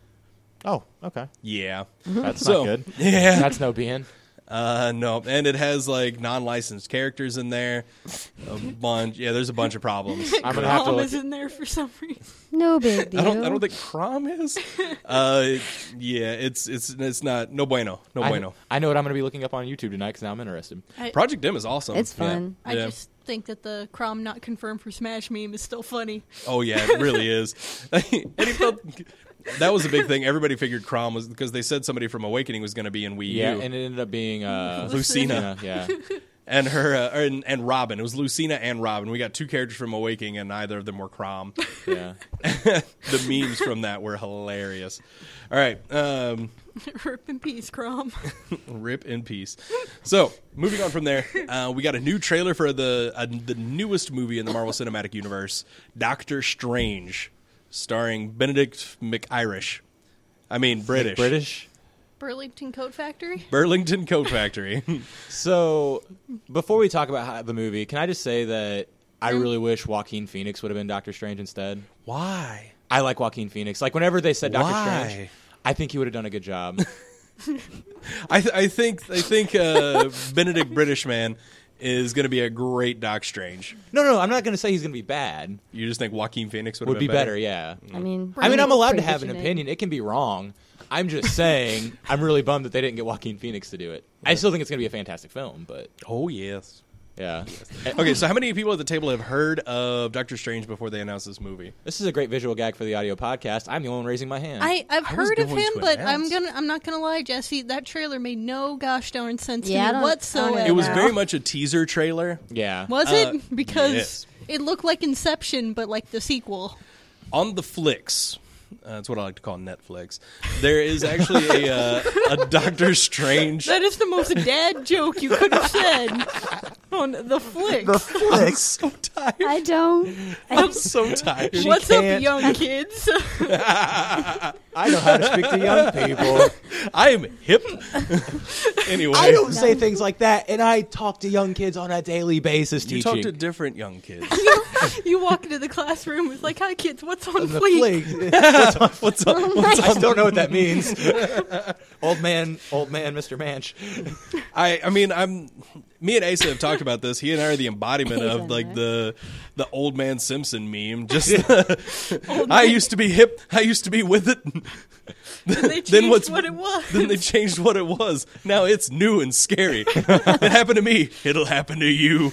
Speaker 3: Oh, okay.
Speaker 1: Yeah.
Speaker 3: That's
Speaker 1: So,
Speaker 3: not good.
Speaker 1: yeah.
Speaker 3: That's no being.
Speaker 1: Uh, no, and it has like non-licensed characters in there, a bunch. Yeah, there's a bunch of problems.
Speaker 3: I'm gonna have to
Speaker 4: Crom
Speaker 3: look.
Speaker 4: is in there for some reason.
Speaker 2: No big deal.
Speaker 1: I don't. I don't think Crom is. Uh, yeah, it's it's it's not. No bueno. No
Speaker 3: I,
Speaker 1: bueno.
Speaker 3: I know what I'm going to be looking up on YouTube tonight because now I'm interested.
Speaker 4: I,
Speaker 1: Project M is awesome.
Speaker 2: It's fun.
Speaker 4: I
Speaker 1: Yeah.
Speaker 4: just think that the Crom not confirmed for Smash meme is still funny.
Speaker 1: Oh yeah, it really is. And he felt, that was a big thing. Everybody figured Crom was because they said somebody from Awakening was going to be in Wii
Speaker 3: Yeah,
Speaker 1: U.
Speaker 3: and it ended up being uh,
Speaker 1: Lucina.
Speaker 3: Yeah.
Speaker 1: And her uh, and, and Robin. It was Lucina and Robin. We got two characters from Awakening, and neither of them were Crom.
Speaker 3: Yeah.
Speaker 1: The memes from that were hilarious. All right, um,
Speaker 4: Rip in peace, Crom.
Speaker 1: rip in peace. So moving on from there, uh, we got a new trailer for the uh, the newest movie in the Marvel Cinematic Universe, Doctor Strange, starring Benedict McIrish. I mean British.
Speaker 3: British.
Speaker 4: Burlington Coat Factory.
Speaker 1: Burlington Coat Factory.
Speaker 3: So, before we talk about how, the movie, can I just say that I really wish Joaquin Phoenix would have been Doctor Strange instead?
Speaker 1: Why?
Speaker 3: I like Joaquin Phoenix. Like, whenever they said Doctor
Speaker 1: Why?
Speaker 3: Strange, I think he would have done a good job.
Speaker 1: I th- I think I think uh, Benedict British man is going to be a great Doc Strange.
Speaker 3: no, no, I'm not going to say he's going to be bad.
Speaker 1: You just think Joaquin Phoenix would,
Speaker 3: Would
Speaker 1: have
Speaker 3: be
Speaker 1: been
Speaker 3: better, yeah.
Speaker 2: I mean,
Speaker 3: I mean, I'm allowed to
Speaker 2: pretty
Speaker 3: have an
Speaker 2: visionary.
Speaker 3: opinion. It can be wrong. I'm just saying, I'm really bummed that they didn't get Joaquin Phoenix to do it. I still think it's going to be a fantastic film, but
Speaker 1: Oh yes.
Speaker 3: yeah.
Speaker 1: Okay, so how many people at the table have heard of Doctor Strange before they announced this movie?
Speaker 3: This is a great visual gag for the audio podcast. I'm the only one raising my hand.
Speaker 4: I, I've
Speaker 1: I was
Speaker 4: heard of
Speaker 1: going
Speaker 4: him,
Speaker 1: to
Speaker 4: but I'm
Speaker 1: announce.
Speaker 4: gonna I'm not gonna lie, Jesse. That trailer made no gosh darn sense
Speaker 2: Yeah, I
Speaker 4: to
Speaker 2: don't-
Speaker 4: me
Speaker 2: I don't
Speaker 4: whatsoever.
Speaker 2: know
Speaker 1: It was
Speaker 2: now.
Speaker 1: very much a teaser trailer.
Speaker 3: yeah.
Speaker 4: Was
Speaker 1: Uh,
Speaker 4: it? Because
Speaker 1: yes.
Speaker 4: it looked like Inception, but like the sequel.
Speaker 1: On the flicks, uh, that's what I like to call Netflix, there is actually a, uh, a Doctor Strange.
Speaker 4: That is the most dad joke you could have said on the flick.
Speaker 1: I'm so tired.
Speaker 2: I don't.
Speaker 1: I'm so tired.
Speaker 3: She
Speaker 4: What's
Speaker 3: can't-
Speaker 4: up, young kids?
Speaker 3: I know how to speak to young people.
Speaker 1: I am hip. Anyway,
Speaker 3: I don't say things like that, and I talk to young kids on a daily basis
Speaker 1: you
Speaker 3: teaching.
Speaker 1: talk to different young kids.
Speaker 4: You walk into the classroom, it's like, "Hi, kids, what's on
Speaker 3: the
Speaker 4: fleek?"
Speaker 3: fleek.
Speaker 1: What's up? What's
Speaker 3: I still know what that means. old man, old man, Mister Manch.
Speaker 1: I, I mean, I'm. Me and Asa have talked about this. He and I are the embodiment
Speaker 2: He's
Speaker 1: of
Speaker 2: in
Speaker 1: like
Speaker 2: there.
Speaker 1: the the old man Simpson meme. Just, I used to be hip. I used to be with it.
Speaker 4: And they
Speaker 1: Then
Speaker 4: changed
Speaker 1: what's-
Speaker 4: what it was.
Speaker 1: Then they changed what it was. Now it's new and scary. It happened to me. It'll happen to you.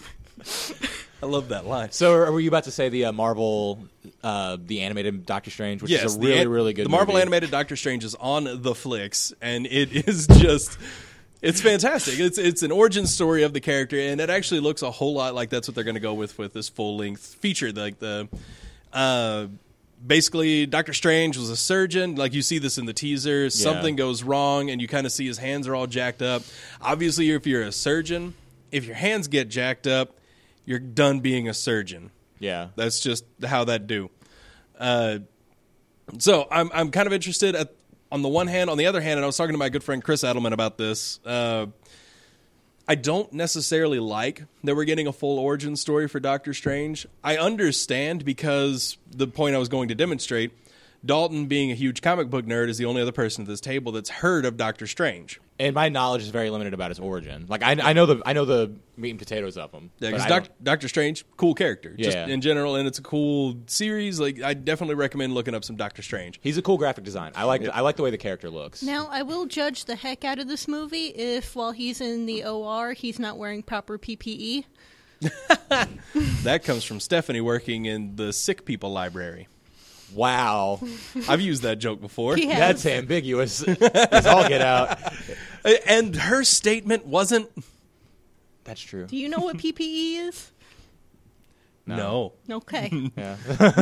Speaker 1: I love that line.
Speaker 3: So, were you about to say the uh, Marvel, uh, the animated Doctor Strange, which
Speaker 1: Yes,
Speaker 3: is a
Speaker 1: the
Speaker 3: really,
Speaker 1: an-
Speaker 3: really good
Speaker 1: The Marvel
Speaker 3: movie.
Speaker 1: animated Doctor Strange is on the flicks, and it is just. It's fantastic. It's it's an origin story of the character, and it actually looks a whole lot like that's what they're going to go with with this full length feature. Like the, uh, basically, Doctor Strange was a surgeon. Like you see this in the teaser. Something goes wrong, and you kind of see his hands are all jacked up. Obviously, if you're a surgeon, if your hands get jacked up, you're done being a surgeon.
Speaker 3: Yeah.
Speaker 1: That's just how that do. Uh, so I'm I'm kind of interested at on the one hand. On the other hand, and I was talking to my good friend Chris Edelman about this. Uh, I don't necessarily like that we're getting a full origin story for Doctor Strange. I understand because the point I was going to demonstrate, Dalton, being a huge comic book nerd, is the only other person at this table that's heard of Doctor Strange.
Speaker 3: And my knowledge is very limited about his origin. Like I, I know the I know the meat and potatoes of him.
Speaker 1: Yeah,
Speaker 3: but
Speaker 1: because
Speaker 3: I
Speaker 1: Doc,
Speaker 3: don't-
Speaker 1: Doctor Strange, cool character, just
Speaker 3: Yeah.
Speaker 1: in general, and it's a cool series. Like, I definitely recommend looking up some Doctor Strange.
Speaker 3: he's a cool graphic design. I like I like the way the character looks.
Speaker 4: Now, I will judge the heck out of this movie if, while he's in the O R, he's not wearing proper P P E.
Speaker 1: That comes from Stephanie working in the sick people library.
Speaker 3: Wow,
Speaker 1: I've used that joke before.
Speaker 4: He has.
Speaker 3: that's ambiguous. As all get out.
Speaker 1: And her statement wasn't,
Speaker 3: That's true.
Speaker 4: Do you know what P P E is?
Speaker 1: no.
Speaker 4: Okay.
Speaker 3: Yeah.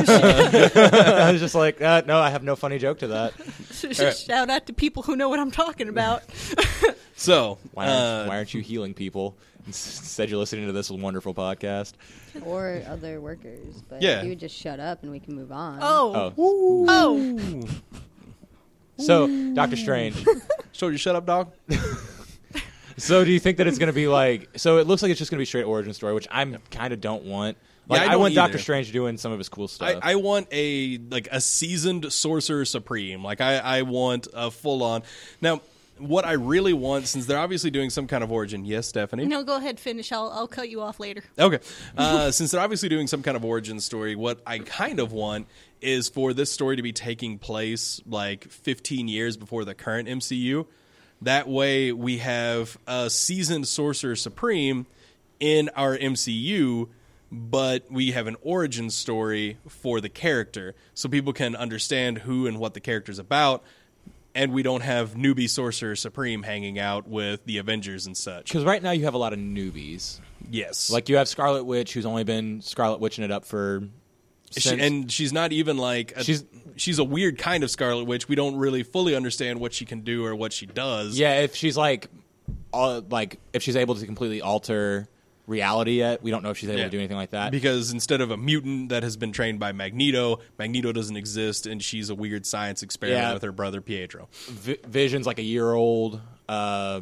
Speaker 3: I was just like, uh, no, I have no funny joke to that.
Speaker 4: Shout out to people who know what I'm talking about.
Speaker 1: So,
Speaker 3: Why aren't,
Speaker 1: uh,
Speaker 3: why aren't you healing people? Instead, you're listening to this wonderful podcast.
Speaker 2: Or other workers. But
Speaker 1: Yeah.
Speaker 2: if you would just shut up and we can move on.
Speaker 4: Oh.
Speaker 3: Oh,
Speaker 4: Oh.
Speaker 3: so Doctor Strange.
Speaker 1: so you shut up, dog?
Speaker 3: So do you think that it's going to be like? So it looks like it's just going to be straight origin story, which I'm kind of don't want. Like
Speaker 1: I
Speaker 3: I,
Speaker 1: don't
Speaker 3: want Doctor
Speaker 1: either.
Speaker 3: Strange doing some of his cool
Speaker 1: I,
Speaker 3: stuff.
Speaker 1: I want a like a seasoned sorcerer supreme. Like I, I want a full on. Now, what I really want, since they're obviously doing some kind of origin, yes, Stephanie.
Speaker 4: No, go ahead, finish. I'll I'll cut you off later.
Speaker 1: Okay. Uh, since they're obviously doing some kind of origin story, what I kind of want is for this story to be taking place like fifteen years before the current M C U. That way we have a seasoned Sorcerer Supreme in our M C U, but we have an origin story for the character so people can understand who and what the character's about. And we don't have newbie Sorcerer Supreme hanging out with the Avengers and such.
Speaker 3: Because right now you have a lot of newbies.
Speaker 1: Yes.
Speaker 3: Like you have Scarlet Witch, who's only been Scarlet Witching it up for.
Speaker 1: She,
Speaker 3: Since,
Speaker 1: and she's not even like a,
Speaker 3: She's-
Speaker 1: she's a weird kind of Scarlet Witch. We don't really fully understand what she can do or what she does.
Speaker 3: yeah, if she's like, uh, like if she's able to completely alter reality yet, we don't know if she's able
Speaker 1: Yeah.
Speaker 3: to do anything like that.
Speaker 1: Because instead of a mutant that has been trained by Magneto, Magneto doesn't exist, and she's a weird science experiment
Speaker 3: Yeah.
Speaker 1: with her brother Pietro.
Speaker 3: Vi- Vision's like a year old. Uh,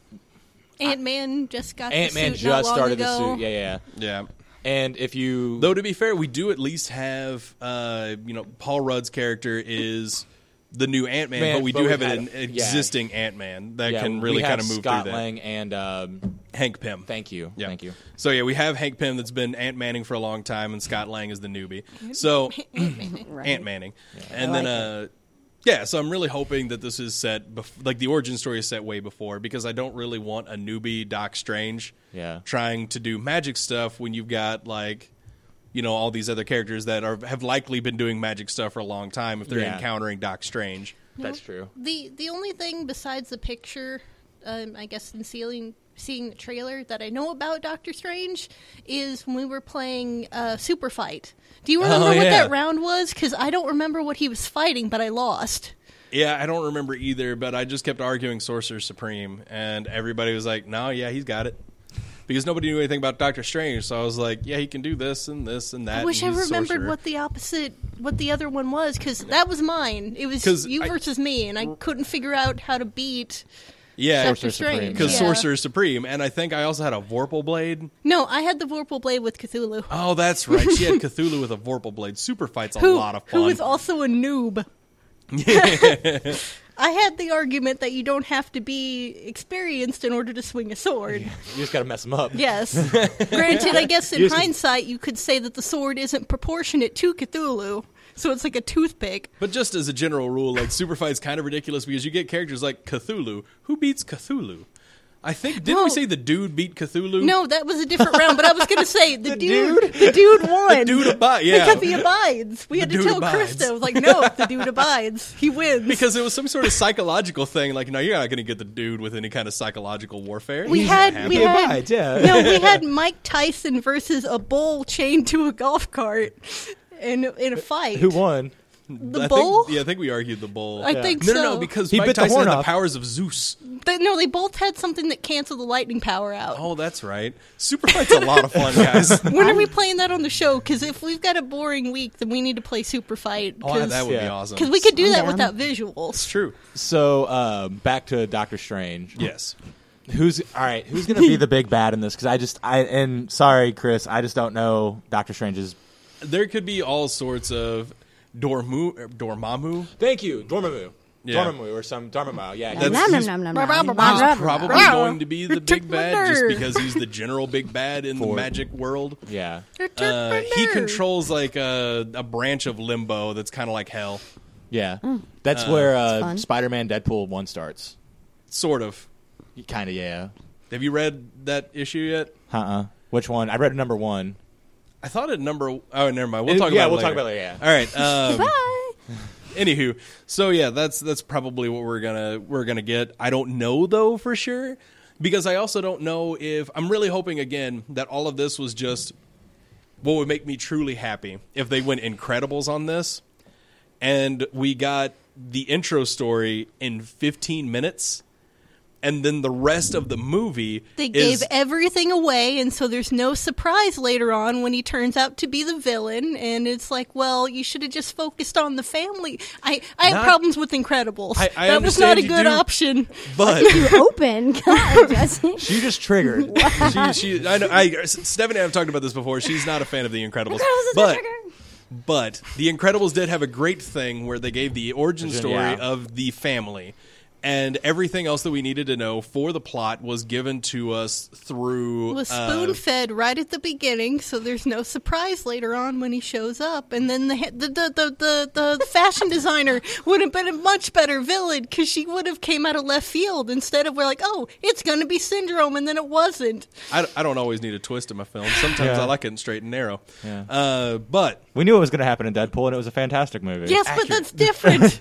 Speaker 4: Ant Man just got
Speaker 3: Ant
Speaker 4: the
Speaker 3: Man
Speaker 4: suit not
Speaker 3: just
Speaker 4: long
Speaker 3: started
Speaker 4: ago.
Speaker 3: the suit. Yeah, yeah.
Speaker 1: Yeah.
Speaker 3: And if you
Speaker 1: Though to be fair, we do at least have, uh, you know, Paul Rudd's character is the new Ant Man,
Speaker 3: Man,
Speaker 1: but we
Speaker 3: but
Speaker 1: do
Speaker 3: we've
Speaker 1: have
Speaker 3: had-
Speaker 1: an
Speaker 3: yeah.
Speaker 1: existing Ant Man that
Speaker 3: yeah,
Speaker 1: can
Speaker 3: we
Speaker 1: really
Speaker 3: have
Speaker 1: kind of move
Speaker 3: Scott
Speaker 1: through that.
Speaker 3: Lang and um,
Speaker 1: Hank Pym.
Speaker 3: thank you,
Speaker 1: Yeah.
Speaker 3: thank you.
Speaker 1: So yeah, we have Hank Pym that's been Ant Manning for a long time, and Scott Lang is the newbie. So
Speaker 2: Right.
Speaker 1: Ant Manning, and
Speaker 2: I
Speaker 1: then
Speaker 2: like
Speaker 1: uh, yeah. So I'm really hoping that this is set bef- like the origin story is set way before, because I don't really want a newbie Doc Strange
Speaker 3: Yeah.
Speaker 1: trying to do magic stuff when you've got like you know all these other characters that are have likely been doing magic stuff for a long time if they're
Speaker 3: Yeah.
Speaker 1: encountering Doc Strange.
Speaker 3: That's true.
Speaker 4: The the only thing besides the picture, um, I guess, in seeing seeing the trailer that I know about Doctor Strange is when we were playing uh, Super Fight. Do you remember
Speaker 1: Oh,
Speaker 4: what
Speaker 1: yeah.
Speaker 4: that round was? Because I don't remember what he was fighting, but I lost.
Speaker 1: Yeah, I don't remember either, but I just kept arguing Sorcerer Supreme, and everybody was like, "No, yeah, he's got it." Because nobody knew anything about Doctor Strange, so I was like, "Yeah, he can do this and this and that."
Speaker 4: I wish I
Speaker 1: and he's a
Speaker 4: remembered
Speaker 1: sorcerer."
Speaker 4: what the opposite, what the other one was, because that was mine. It was
Speaker 1: 'Cause
Speaker 4: you
Speaker 1: I-
Speaker 4: versus me, and I couldn't figure out how to beat
Speaker 1: Yeah,
Speaker 4: Doctor
Speaker 3: Sorcerer Supreme.
Speaker 4: Strange.
Speaker 1: because
Speaker 4: yeah.
Speaker 1: Sorcerer Supreme, and I think I also had a Vorpal Blade.
Speaker 4: No, I had the Vorpal Blade with Cthulhu.
Speaker 1: Oh, that's right. She had Cthulhu with a Vorpal Blade. Super Fight's a
Speaker 4: who,
Speaker 1: lot of
Speaker 4: who
Speaker 1: fun.
Speaker 4: is also a noob. I had the argument that you don't have to be experienced in order to swing a sword.
Speaker 3: You just got to mess them up.
Speaker 4: Yes. Granted, I guess in
Speaker 3: You just-
Speaker 4: hindsight, you could say that the sword isn't proportionate to Cthulhu, so it's like a toothpick.
Speaker 1: But just as a general rule, like Super Fight's kind of ridiculous because you get characters like Cthulhu. Who beats Cthulhu? I think didn't
Speaker 4: No.
Speaker 1: we say the dude beat Cthulhu?
Speaker 4: No, that was a different round, but I was going to say the, dude, the dude won.
Speaker 1: The dude abides. Yeah,
Speaker 4: Because he abides. We
Speaker 1: The
Speaker 4: had to
Speaker 1: dude
Speaker 4: tell
Speaker 1: abides.
Speaker 4: Krista. I was like, no, the dude abides. He wins.
Speaker 1: because it was some sort of psychological thing. Like, no, you're not going to get the dude with any kind of psychological warfare.
Speaker 4: we
Speaker 1: He's
Speaker 4: had
Speaker 1: happy.
Speaker 4: we
Speaker 3: He
Speaker 4: had
Speaker 3: abides, yeah.
Speaker 4: no, we had Mike Tyson versus a bull chained to a golf cart in in a fight.
Speaker 3: Who won?
Speaker 4: The
Speaker 1: I
Speaker 4: bull?
Speaker 1: Think, yeah, I think we argued the bull.
Speaker 4: I
Speaker 3: Yeah.
Speaker 4: think
Speaker 1: no,
Speaker 4: so.
Speaker 1: no, no, because
Speaker 3: He
Speaker 1: Mike
Speaker 3: bit the
Speaker 1: Tyson
Speaker 3: horn
Speaker 1: had the
Speaker 3: off.
Speaker 1: powers of Zeus.
Speaker 4: They- no, they both had something that canceled the lightning power out.
Speaker 1: Oh, that's right. Super Fight's a lot of fun, guys.
Speaker 4: When are we playing that on the show? Because if we've got a boring week, then we need to play Super Fight.
Speaker 1: Oh, that would be
Speaker 3: Yeah.
Speaker 1: awesome.
Speaker 4: Because we could do
Speaker 2: I'm
Speaker 4: that
Speaker 2: down.
Speaker 4: without
Speaker 1: It's
Speaker 4: visuals.
Speaker 1: true.
Speaker 3: So um, back to Doctor Strange.
Speaker 1: Yes.
Speaker 3: Who's all right? Who's going to be the big bad in this? Because I just I and sorry, Chris, I just don't know Doctor Strange's.
Speaker 1: There could be all sorts of. Dormu, Dormammu.
Speaker 3: Thank you, Dormammu.
Speaker 1: Yeah.
Speaker 3: Dormammu or some Dormammu. Yeah,
Speaker 1: That's-
Speaker 2: Nom, nom,
Speaker 1: he's-
Speaker 2: nom, nom,
Speaker 4: Rah,
Speaker 2: nom,
Speaker 4: rah,
Speaker 2: nom,
Speaker 4: rah,
Speaker 1: He's
Speaker 2: rah,
Speaker 1: probably
Speaker 2: rah.
Speaker 1: going to be the big
Speaker 4: took my
Speaker 1: bad just
Speaker 4: nerve.
Speaker 1: because he's the general big bad in the
Speaker 3: For-
Speaker 1: magic world.
Speaker 3: yeah.
Speaker 1: Uh, he controls like a, a branch of limbo that's kind of like hell,
Speaker 3: Yeah. That's where uh,
Speaker 2: fun.
Speaker 3: Spider-Man Deadpool one starts.
Speaker 1: sort of.
Speaker 3: Kind of, yeah.
Speaker 1: Have you read that issue yet?
Speaker 3: Uh-uh. Which one? I read number one.
Speaker 1: I thought it number. Oh, never mind. We'll
Speaker 3: It-
Speaker 1: talk
Speaker 3: yeah,
Speaker 1: about.
Speaker 3: we'll
Speaker 1: it
Speaker 3: talk
Speaker 1: later.
Speaker 3: about it later, yeah.
Speaker 1: All right. Um,
Speaker 2: Bye.
Speaker 1: Anywho, so yeah, that's that's probably what we're gonna we're gonna get. I don't know though for sure because I also don't know if I'm really hoping again that all of this was just what would make me truly happy if they went Incredibles on this, and we got the intro story in fifteen minutes, and then the rest of the movie
Speaker 4: They
Speaker 1: is
Speaker 4: gave everything away, and so there's no surprise later on when he turns out to be the villain. And it's like, well, you should have just focused on the family. I, I have
Speaker 1: Not-
Speaker 4: problems with Incredibles.
Speaker 1: I- I
Speaker 4: that was not
Speaker 1: understand
Speaker 4: a
Speaker 1: you
Speaker 4: good
Speaker 1: do.
Speaker 4: option.
Speaker 1: but.
Speaker 2: You open. God, Jesse.
Speaker 3: You just triggered.
Speaker 1: she, she, I know. I, Stephanie and I have talked about this before. She's not a fan of The Incredibles,
Speaker 2: Incredibles is
Speaker 1: but
Speaker 2: my trigger.
Speaker 1: but The Incredibles did have a great thing where they gave the origin
Speaker 3: Origin,
Speaker 1: story
Speaker 3: yeah.
Speaker 1: of the family, and everything else that we needed to know for the plot was given to us through.
Speaker 4: Was
Speaker 1: uh,
Speaker 4: spoon fed right at the beginning, so there's no surprise later on when he shows up. And then the the the the, the, the fashion designer would have been a much better villain because she would have came out of left field instead of we're like, oh, it's going to be Syndrome, and then it wasn't.
Speaker 1: I, I don't always need a twist in my film. Sometimes
Speaker 3: Yeah.
Speaker 1: I like it straight and narrow.
Speaker 3: Yeah.
Speaker 1: Uh, but
Speaker 3: We knew it was going to happen in Deadpool, and it was a fantastic movie.
Speaker 4: Yes,
Speaker 1: Accurate.
Speaker 4: but that's different.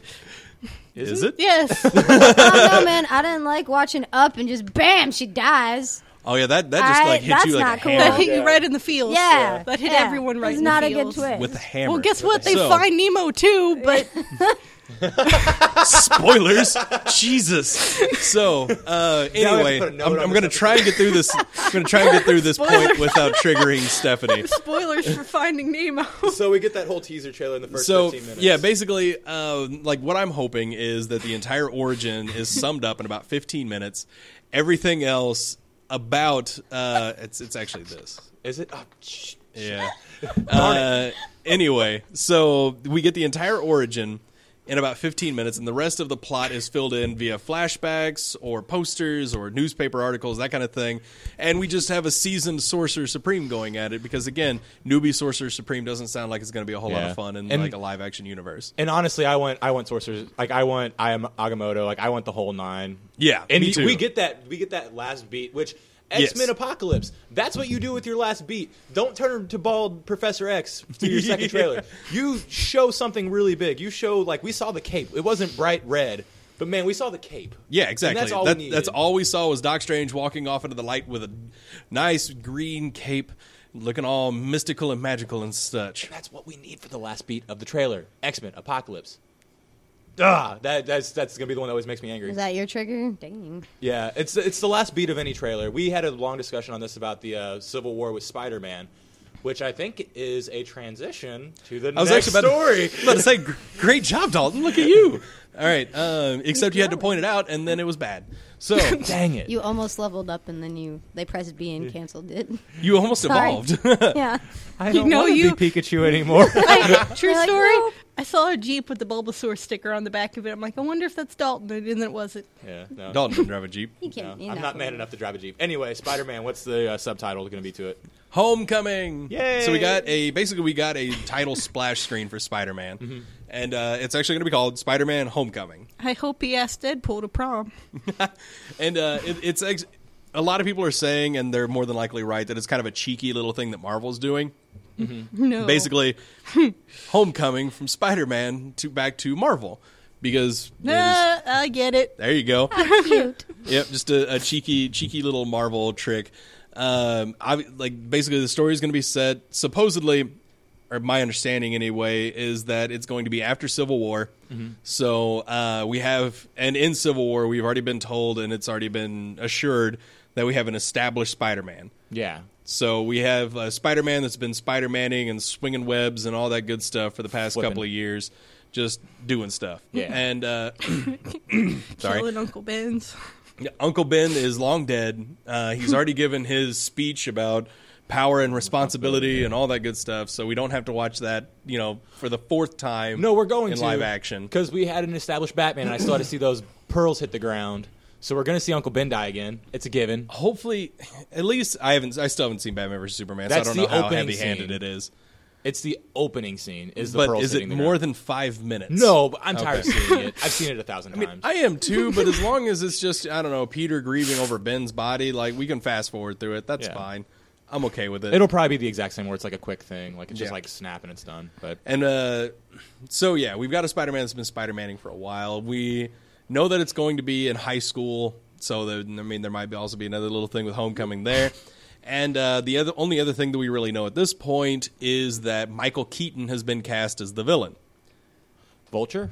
Speaker 1: is it?
Speaker 4: Yes.
Speaker 2: I don't know, man. I didn't like watching Up and just bam, she dies.
Speaker 1: Oh yeah, that that just
Speaker 2: I-
Speaker 1: like hit
Speaker 2: that's
Speaker 1: you like
Speaker 2: not
Speaker 1: a
Speaker 2: cool.
Speaker 1: hammer
Speaker 4: That hit you
Speaker 3: Yeah.
Speaker 4: right in the feels.
Speaker 2: Yeah,
Speaker 4: That hit
Speaker 2: yeah.
Speaker 4: everyone right
Speaker 2: It's
Speaker 4: in
Speaker 2: not
Speaker 4: the
Speaker 2: a good
Speaker 4: feels.
Speaker 2: twist.
Speaker 1: with the hammer.
Speaker 4: Well, guess what? They
Speaker 1: So-
Speaker 4: find Nemo too, but
Speaker 1: Spoilers, Jesus. So uh,
Speaker 3: we have to
Speaker 1: anyway,
Speaker 3: put a note
Speaker 1: I'm,
Speaker 3: on
Speaker 1: I'm
Speaker 3: this
Speaker 1: going to try and get through this. I'm going to try and get through this point without triggering Stephanie.
Speaker 4: spoilers for Finding Nemo.
Speaker 3: So we get that whole teaser trailer in the first
Speaker 1: So
Speaker 3: fifteen minutes.
Speaker 1: yeah, basically, uh, like what I'm hoping is that the entire origin is summed up in about fifteen minutes. Everything else about uh, it's it's actually this.
Speaker 3: Is it? Oh, sh-
Speaker 1: Yeah. Uh, anyway, so we get the entire origin in about fifteen minutes, and the rest of the plot is filled in via flashbacks or posters or newspaper articles, that kind of thing. And we just have a seasoned Sorcerer Supreme going at it because, again, newbie Sorcerer Supreme doesn't sound like it's going to be a whole lot
Speaker 3: Yeah.
Speaker 1: of fun in
Speaker 3: And-
Speaker 1: like a live action universe.
Speaker 3: And honestly, I want I want sorcerers like I want I am Agamotto like I want the whole nine.
Speaker 1: Yeah,
Speaker 3: and
Speaker 1: me
Speaker 3: we-
Speaker 1: too.
Speaker 3: we get that we get that last beat, which
Speaker 1: Yes.
Speaker 3: X-Men Apocalypse. That's what you do with your last beat. Don't turn to bald Professor X to your second trailer. You show something really big. You show like we saw the cape. It wasn't bright red, but man, we saw the cape.
Speaker 1: Yeah, exactly.
Speaker 3: And that's all
Speaker 1: That-
Speaker 3: we needed.
Speaker 1: that's all we saw was Doc Strange walking off into the light with a nice green cape, looking all mystical and magical and such.
Speaker 3: That's what we need for the last beat of the trailer. X-Men Apocalypse. Ah, that that's that's gonna be the one that always makes me angry.
Speaker 2: Is that your trigger? Dang.
Speaker 3: Yeah, it's it's the last beat of any trailer. We had a long discussion on this about the uh, Civil War with Spider-Man, which I think is a transition to the
Speaker 1: I was
Speaker 3: next
Speaker 1: actually about
Speaker 3: story.
Speaker 1: To, about to say, "Gr- great job, Dalton. Look at you. All right, um, except you had to point it out, and then it was bad. So
Speaker 3: Dang it!
Speaker 2: You almost leveled up and then you they pressed B and canceled it.
Speaker 1: you almost
Speaker 2: Sorry.
Speaker 1: evolved.
Speaker 2: Yeah.
Speaker 3: I
Speaker 4: You
Speaker 3: don't
Speaker 4: know
Speaker 3: want to
Speaker 4: you-
Speaker 3: be Pikachu anymore.
Speaker 4: I, true
Speaker 2: They're like,
Speaker 4: story.
Speaker 2: "Nope."
Speaker 4: I saw a Jeep with the Bulbasaur sticker on the back of it. I'm like, I wonder if that's Dalton, and then it wasn't.
Speaker 3: yeah, no,
Speaker 1: Dalton didn't drive a Jeep.
Speaker 2: He
Speaker 3: no,
Speaker 2: can't.
Speaker 3: I'm not man enough to drive a Jeep. Anyway, Spider-Man. What's the uh, subtitle going to be to it?
Speaker 1: Homecoming.
Speaker 3: Yay!
Speaker 1: So we got a basically we got a title splash screen for Spider-Man,
Speaker 3: Mm-hmm.
Speaker 1: and uh, it's actually going to be called Spider-Man Homecoming.
Speaker 4: I hope he asked Deadpool to prom.
Speaker 1: And uh, it, it's ex- a lot of people are saying, and they're more than likely right, that it's kind of a cheeky little thing that Marvel's doing.
Speaker 4: No.
Speaker 1: Basically, Homecoming from Spider-Man to back to Marvel, because there's-
Speaker 4: Nah, I get it.
Speaker 1: there you go.
Speaker 2: Cute.
Speaker 1: Yep, just a, a cheeky, cheeky little Marvel trick. Um, I, like basically, the story is going to be set supposedly, or my understanding anyway, is that it's going to be after Civil War. So uh, we have, and in Civil War, we've already been told, and it's already been assured that we have an established Spider-Man.
Speaker 3: Yeah,
Speaker 1: So we have uh, Spider-Man that's been Spider-Manning and swinging webs and all that good stuff for the past
Speaker 3: Flipping.
Speaker 1: couple of years, just doing stuff.
Speaker 3: Yeah.
Speaker 1: And uh, sorry,
Speaker 4: Killing Uncle Ben's.
Speaker 1: Uncle Ben is long dead. Uh, he's already given his speech about power and responsibility and all that good stuff. So we don't have to watch that, you know, for the fourth time.
Speaker 3: No, we're going
Speaker 1: in
Speaker 3: to
Speaker 1: live action
Speaker 3: because we had an established Batman, and I still had to see those pearls hit the ground. So we're going to see Uncle Ben die again. It's a given.
Speaker 1: Hopefully, at least I haven't. I still haven't seen Batman versus Superman,
Speaker 3: That's
Speaker 1: so I don't
Speaker 3: the
Speaker 1: know how
Speaker 3: opening
Speaker 1: heavy-handed
Speaker 3: scene.
Speaker 1: it is.
Speaker 3: It's the opening scene. Is the
Speaker 1: But
Speaker 3: pearls
Speaker 1: is it
Speaker 3: hitting the
Speaker 1: more
Speaker 3: ground.
Speaker 1: than five minutes?
Speaker 3: No, but I'm tired
Speaker 1: Okay.
Speaker 3: of seeing it. I've seen it a thousand
Speaker 1: I mean,
Speaker 3: times.
Speaker 1: I am too, but as long as it's just, I don't know, Peter grieving over Ben's body, like, we can fast forward through it. That's
Speaker 3: Yeah.
Speaker 1: fine. I'm okay with it.
Speaker 3: It'll probably be the exact same where it's like a quick thing. Like, it's just
Speaker 1: Yeah.
Speaker 3: like snap and it's done. But
Speaker 1: And uh, so, yeah, we've got a Spider-Man that's been Spider-Manning for a while. We know that it's going to be in high school, so, that, I mean, there might be also be another little thing with Homecoming there. And uh, the other only other thing that we really know at this point is that Michael Keaton has been cast as the villain.
Speaker 3: Vulture?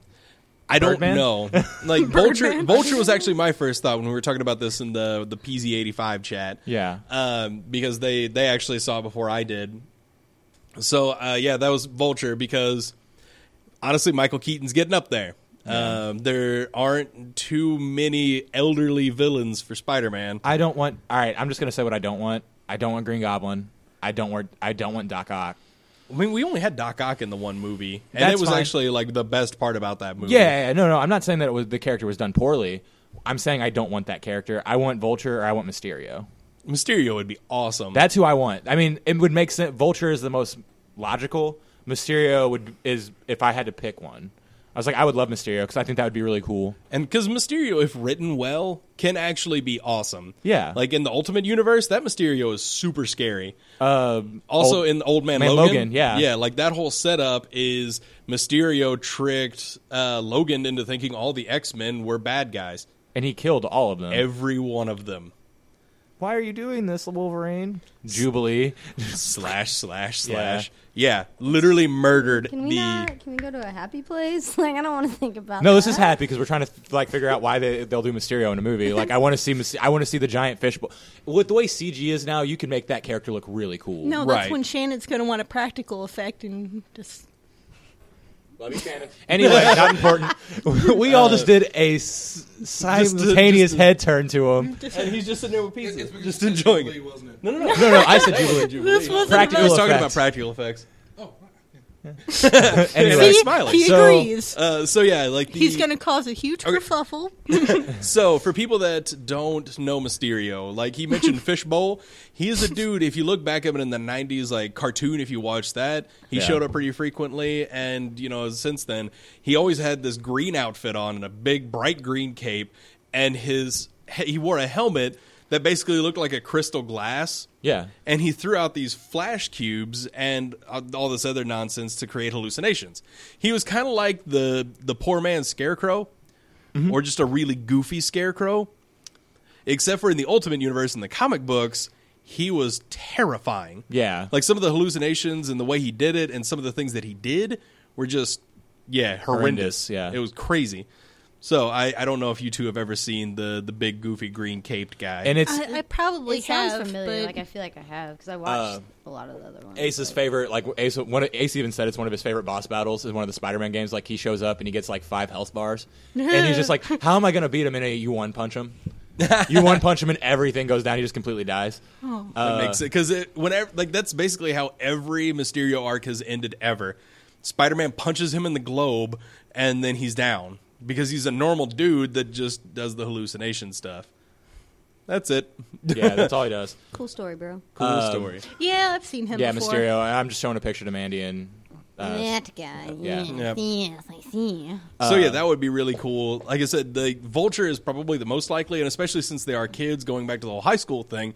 Speaker 1: I don't
Speaker 3: Birdman?
Speaker 1: know. Like Vulture, Vulture was actually my first thought when we were talking about this in the the P Z eighty-five chat.
Speaker 3: Yeah.
Speaker 1: Um, because they they actually saw it before I did. So uh, yeah, that was Vulture because honestly, Michael Keaton's getting up there.
Speaker 3: Yeah.
Speaker 1: Um, there aren't too many elderly villains for Spider-Man.
Speaker 3: I don't want. All right, I'm just gonna say what I don't want. I don't want Green Goblin. I don't want. I don't want Doc Ock.
Speaker 1: I mean, we only had Doc Ock in the one movie, and
Speaker 3: That's
Speaker 1: it was
Speaker 3: fine.
Speaker 1: actually like the best part about that movie.
Speaker 3: Yeah, yeah, yeah, no, no. I'm not saying that it was the character was done poorly. I'm saying I don't want that character. I want Vulture or I want Mysterio.
Speaker 1: Mysterio would be awesome.
Speaker 3: That's who I want. I mean, it would make sense. Vulture is the most logical. Mysterio would is if I had to pick one. I was like, I would love Mysterio because I think that would be really cool.
Speaker 1: And because Mysterio, if written well, can actually be awesome.
Speaker 3: Yeah.
Speaker 1: Like in the Ultimate Universe, that Mysterio is super scary.
Speaker 3: Uh,
Speaker 1: Also
Speaker 3: old-
Speaker 1: in Old Man,
Speaker 3: Man
Speaker 1: Logan,
Speaker 3: Logan, yeah.
Speaker 1: Yeah, like that whole setup is Mysterio tricked uh, Logan into thinking all the X-Men were bad guys.
Speaker 3: and he killed all of them.
Speaker 1: Every one of them.
Speaker 3: Why are you doing this, Wolverine? Jubilee.
Speaker 1: slash, slash,
Speaker 3: Yeah.
Speaker 1: slash. Yeah, literally murdered
Speaker 2: Can we
Speaker 1: the...
Speaker 2: not? Can we go to a happy place? Like I don't want to think about.
Speaker 3: No,
Speaker 2: that.
Speaker 3: this is happy because we're trying to like figure out why they they'll do Mysterio in a movie. Like I want to see Mys- I want to see the giant fishbowl. With the way C G is now, you can make that character look really cool.
Speaker 4: No, that's
Speaker 1: Right.
Speaker 4: when Shannon's going to want a practical effect and just.
Speaker 3: Love you, Shannon. Anyway, not important. We all just did a s- simultaneous
Speaker 1: just a-
Speaker 3: head turn to him.
Speaker 1: And he's just sitting there with pizza,
Speaker 5: It's because
Speaker 1: just
Speaker 5: it's
Speaker 1: enjoying
Speaker 5: Jubilee,
Speaker 1: it.
Speaker 5: wasn't it?
Speaker 1: No, no, no.
Speaker 3: No, no, I said Jubilee.
Speaker 4: This wasn't
Speaker 3: Practical
Speaker 1: I was
Speaker 4: about-
Speaker 1: talking about
Speaker 3: effects.
Speaker 1: practical effects.
Speaker 5: Oh, yeah.
Speaker 3: Anyway,
Speaker 4: See,
Speaker 1: smiling.
Speaker 4: he
Speaker 3: So-
Speaker 4: agrees.
Speaker 1: Uh, so yeah, like the,
Speaker 4: He's going to cause a huge kerfuffle.
Speaker 1: So, for people that don't know Mysterio, like he mentioned Fishbowl, he is a dude, if you look back at him in the nineties, like cartoon, if you watch that, he
Speaker 3: Yeah.
Speaker 1: showed up pretty frequently. And, you know, since then, he always had this green outfit on and a big bright green cape. And his he wore a helmet that basically looked like a crystal glass.
Speaker 3: yeah.
Speaker 1: And he threw out these flash cubes and uh, all this other nonsense to create hallucinations. He was kind of like the the poor man's Scarecrow, or just a really goofy Scarecrow. Except for in the Ultimate Universe, in the comic books, he was terrifying.
Speaker 3: Yeah.
Speaker 1: Like some of the hallucinations and the way he did it and some of the things that he did were just, yeah, horrendous.
Speaker 3: Horrendous, yeah.
Speaker 1: It was crazy. So I, I don't know if you two have ever seen the, the big, goofy, green caped guy.
Speaker 3: And it's
Speaker 4: I, I probably
Speaker 2: It sounds
Speaker 4: have,
Speaker 2: familiar.
Speaker 4: but
Speaker 2: Like I feel like I have because I watched
Speaker 3: Uh,
Speaker 2: a lot of the other ones.
Speaker 3: Ace's
Speaker 2: but-
Speaker 3: favorite, like Ace. One of, Ace even said it's one of his favorite boss battles. Is one of the Spider-Man games. Like he shows up and he gets like five health bars, and he's just like, "How am I going to beat him in a you one punch him? You one punch him and everything goes down. He just completely dies."
Speaker 4: Oh.
Speaker 3: Uh,
Speaker 1: That makes it because it whenever like that's basically how every Mysterio arc has ended ever. Spider-Man punches him in the globe and then he's down because he's a normal dude that just does the hallucination stuff. That's it.
Speaker 3: Yeah, that's all he does.
Speaker 2: Cool story, bro.
Speaker 1: Cool
Speaker 3: Um,
Speaker 1: story.
Speaker 4: yeah, I've seen him
Speaker 3: Yeah,
Speaker 4: before.
Speaker 3: Mysterio. I'm just showing a picture to Mandy and uh,
Speaker 2: that guy.
Speaker 3: yeah.
Speaker 2: Yes,
Speaker 1: Yep.
Speaker 2: yes, I see.
Speaker 1: So yeah, that would be really cool. Like I said, the Vulture is probably the most likely, and especially since they are kids, going back to the whole high school thing.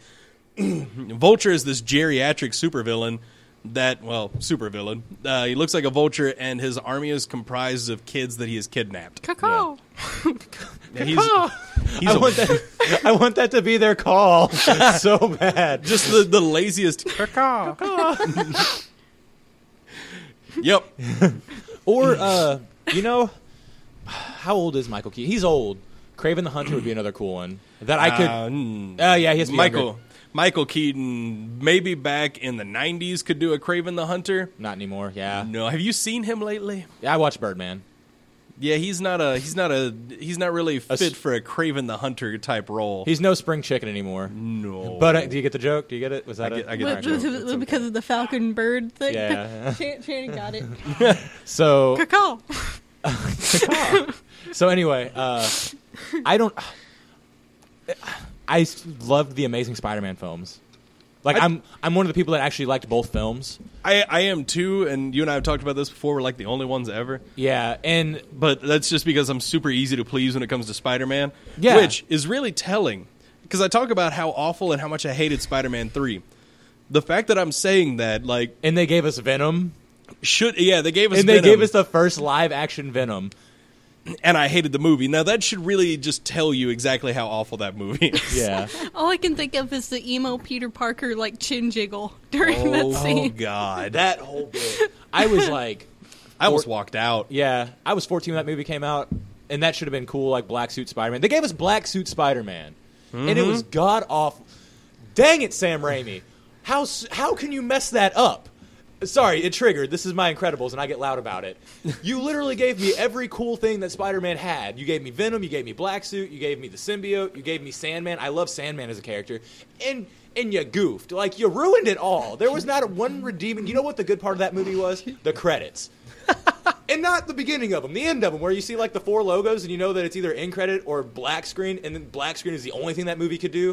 Speaker 1: Vulture is this geriatric supervillain that, well, supervillain. Uh, he looks like a vulture, and his army is comprised of kids that he has kidnapped.
Speaker 4: Cacao.
Speaker 1: Yeah, he's he's
Speaker 3: I
Speaker 1: a-
Speaker 3: want that. I want that to be their call so bad.
Speaker 1: just the, the laziest. Yep.
Speaker 3: Or uh, you know, how old is Michael Keaton? He's old. Craven the Hunter would be another cool one that I could.
Speaker 1: Uh, mm,
Speaker 3: Uh, yeah, he has to be
Speaker 1: Michael
Speaker 3: younger.
Speaker 1: Michael Keaton, maybe back in the nineties, could do a Craven the Hunter.
Speaker 3: Not anymore. Yeah.
Speaker 1: No, have you seen him lately?
Speaker 3: Yeah, I watched Birdman.
Speaker 1: Yeah, he's not a he's not a he's not really
Speaker 3: A
Speaker 1: fit
Speaker 3: s-
Speaker 1: for a Kraven the Hunter type role.
Speaker 3: He's no spring chicken anymore.
Speaker 1: no,
Speaker 3: But uh, do you get the joke? Do you get it? Was that
Speaker 1: I
Speaker 3: it?
Speaker 1: get, I get
Speaker 4: What-
Speaker 1: that joke.
Speaker 4: was it-
Speaker 1: It's
Speaker 4: was it because
Speaker 1: okay.
Speaker 4: of the Falcon Bird thing?
Speaker 3: Yeah.
Speaker 4: Shan- Shannon got it.
Speaker 3: So
Speaker 4: Caw.
Speaker 3: so anyway, uh, I don't. I s- loved the Amazing Spider-Man films. Like
Speaker 1: I-
Speaker 3: I'm, I'm one of the people that actually liked both films.
Speaker 1: I, I am too, and you and I have talked about this before. We're like the only ones ever.
Speaker 3: Yeah, and
Speaker 1: But that's just because I'm super easy to please when it comes to Spider-Man.
Speaker 3: Yeah.
Speaker 1: Which is really telling. Because I talk about how awful and how much I hated Spider-Man three. The fact that I'm saying that, like,
Speaker 3: and they gave us Venom,
Speaker 1: should... Yeah, they gave us
Speaker 3: and they
Speaker 1: Venom,
Speaker 3: gave us the first live-action Venom.
Speaker 1: and I hated the movie. Now, that should really just tell you exactly how awful that movie is.
Speaker 3: Yeah.
Speaker 4: All I can think of is the emo Peter Parker like chin jiggle during
Speaker 1: Oh,
Speaker 4: that
Speaker 1: oh,
Speaker 4: scene.
Speaker 1: God.
Speaker 3: That whole bit. I was like,
Speaker 1: I almost walked out.
Speaker 3: yeah, I was fourteen when that movie came out, and that should have been cool, like Black Suit Spider-Man. They gave us Black Suit Spider-Man, and it was god awful. Dang it, Sam Raimi. How s- how can you mess that up? Sorry, it triggered. This is my Incredibles, and I get loud about it. You literally gave me every cool thing that Spider-Man had. You gave me Venom, you gave me Black Suit, you gave me the symbiote, you gave me Sandman. I love Sandman as a character. And and you goofed. Like, you ruined it all. There was not one redeeming... You know what the good part of that movie was? The credits. And not the beginning of them, the end of them, where you see, like, the four logos, and you know that it's either in credit or black screen, and then black screen is the only thing that movie could do.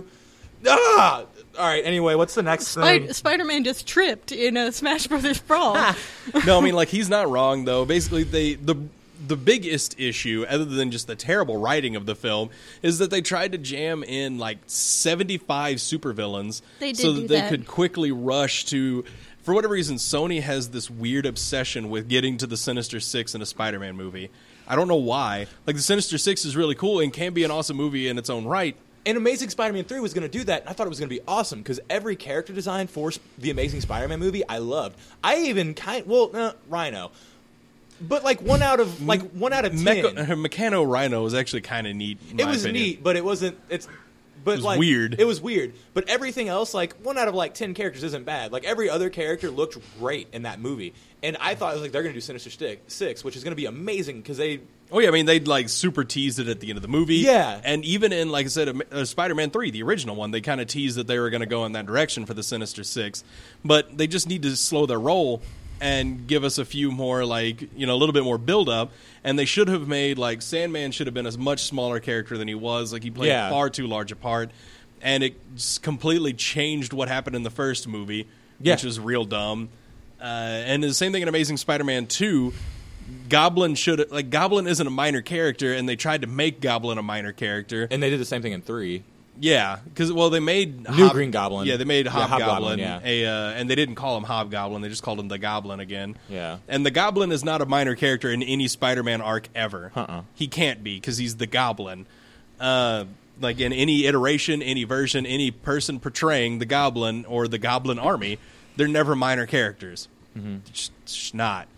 Speaker 3: Ah! All right, anyway, what's the next thing?
Speaker 4: Spider- Spider-Man just tripped in a Smash Brothers brawl.
Speaker 1: No, I mean, like, he's not wrong, though. Basically, they the the biggest issue, other than just the terrible writing of the film, is that they tried to jam in, like, seventy-five supervillains
Speaker 4: They did
Speaker 1: so that
Speaker 4: do
Speaker 1: they
Speaker 4: that.
Speaker 1: could quickly rush to... For whatever reason, Sony has this weird obsession with getting to the Sinister Six in a Spider-Man movie. I don't know why. Like, the Sinister Six is really cool and can be an awesome movie in its own right.
Speaker 3: And Amazing Spider-Man three was going to do that, and I thought it was going to be awesome, because every character design for s- the Amazing Spider-Man movie, I loved. I even kind... Well, uh, Rhino. But, like, one out of, like, one out of ten.
Speaker 1: Mecha- Meccano Rhino was actually kind of neat, in
Speaker 3: It
Speaker 1: my
Speaker 3: was
Speaker 1: opinion.
Speaker 3: neat, but it wasn't... It's... But
Speaker 1: It was
Speaker 3: like,
Speaker 1: weird.
Speaker 3: It was weird. But everything else, like, one out of, like, ten characters isn't bad. Like, every other character looked great in that movie. And I thought, I was like, they're going to do Sinister Stick, Six, which is going to be amazing, because they...
Speaker 1: Oh yeah, I mean they like super teased it at the end of the movie.
Speaker 3: Yeah.
Speaker 1: and even in like I said, uh, Spider-Man three, the original one, they kind of teased that they were going to go in that direction for the Sinister Six, but they just need to slow their roll and give us a few more like you know a little bit more build up. And they should have made like Sandman should have been a much smaller character than he was. Like he played
Speaker 3: Yeah.
Speaker 1: far too large a part, and it just completely changed what happened in the first movie,
Speaker 3: Yeah.
Speaker 1: which was real dumb. Uh, and the same thing in Amazing Spider-Man two. Goblin should like Goblin isn't a minor character, and they tried to make Goblin a minor character.
Speaker 3: And they did the same thing in three.
Speaker 1: Yeah, because well, they made
Speaker 3: New Green Goblin.
Speaker 1: Yeah, they made
Speaker 3: Yeah,
Speaker 1: Hobgoblin.
Speaker 3: Hobgoblin, yeah.
Speaker 1: a, uh, and they didn't call him Hobgoblin; they just called him the Goblin again.
Speaker 3: Yeah.
Speaker 1: and the Goblin is not a minor character in any Spider-Man arc ever.
Speaker 3: Uh-uh.
Speaker 1: He can't be because he's the Goblin. Uh, like in any iteration, any version, any person portraying the Goblin or the Goblin Army, they're never minor characters. Mm-hmm. Just, just not.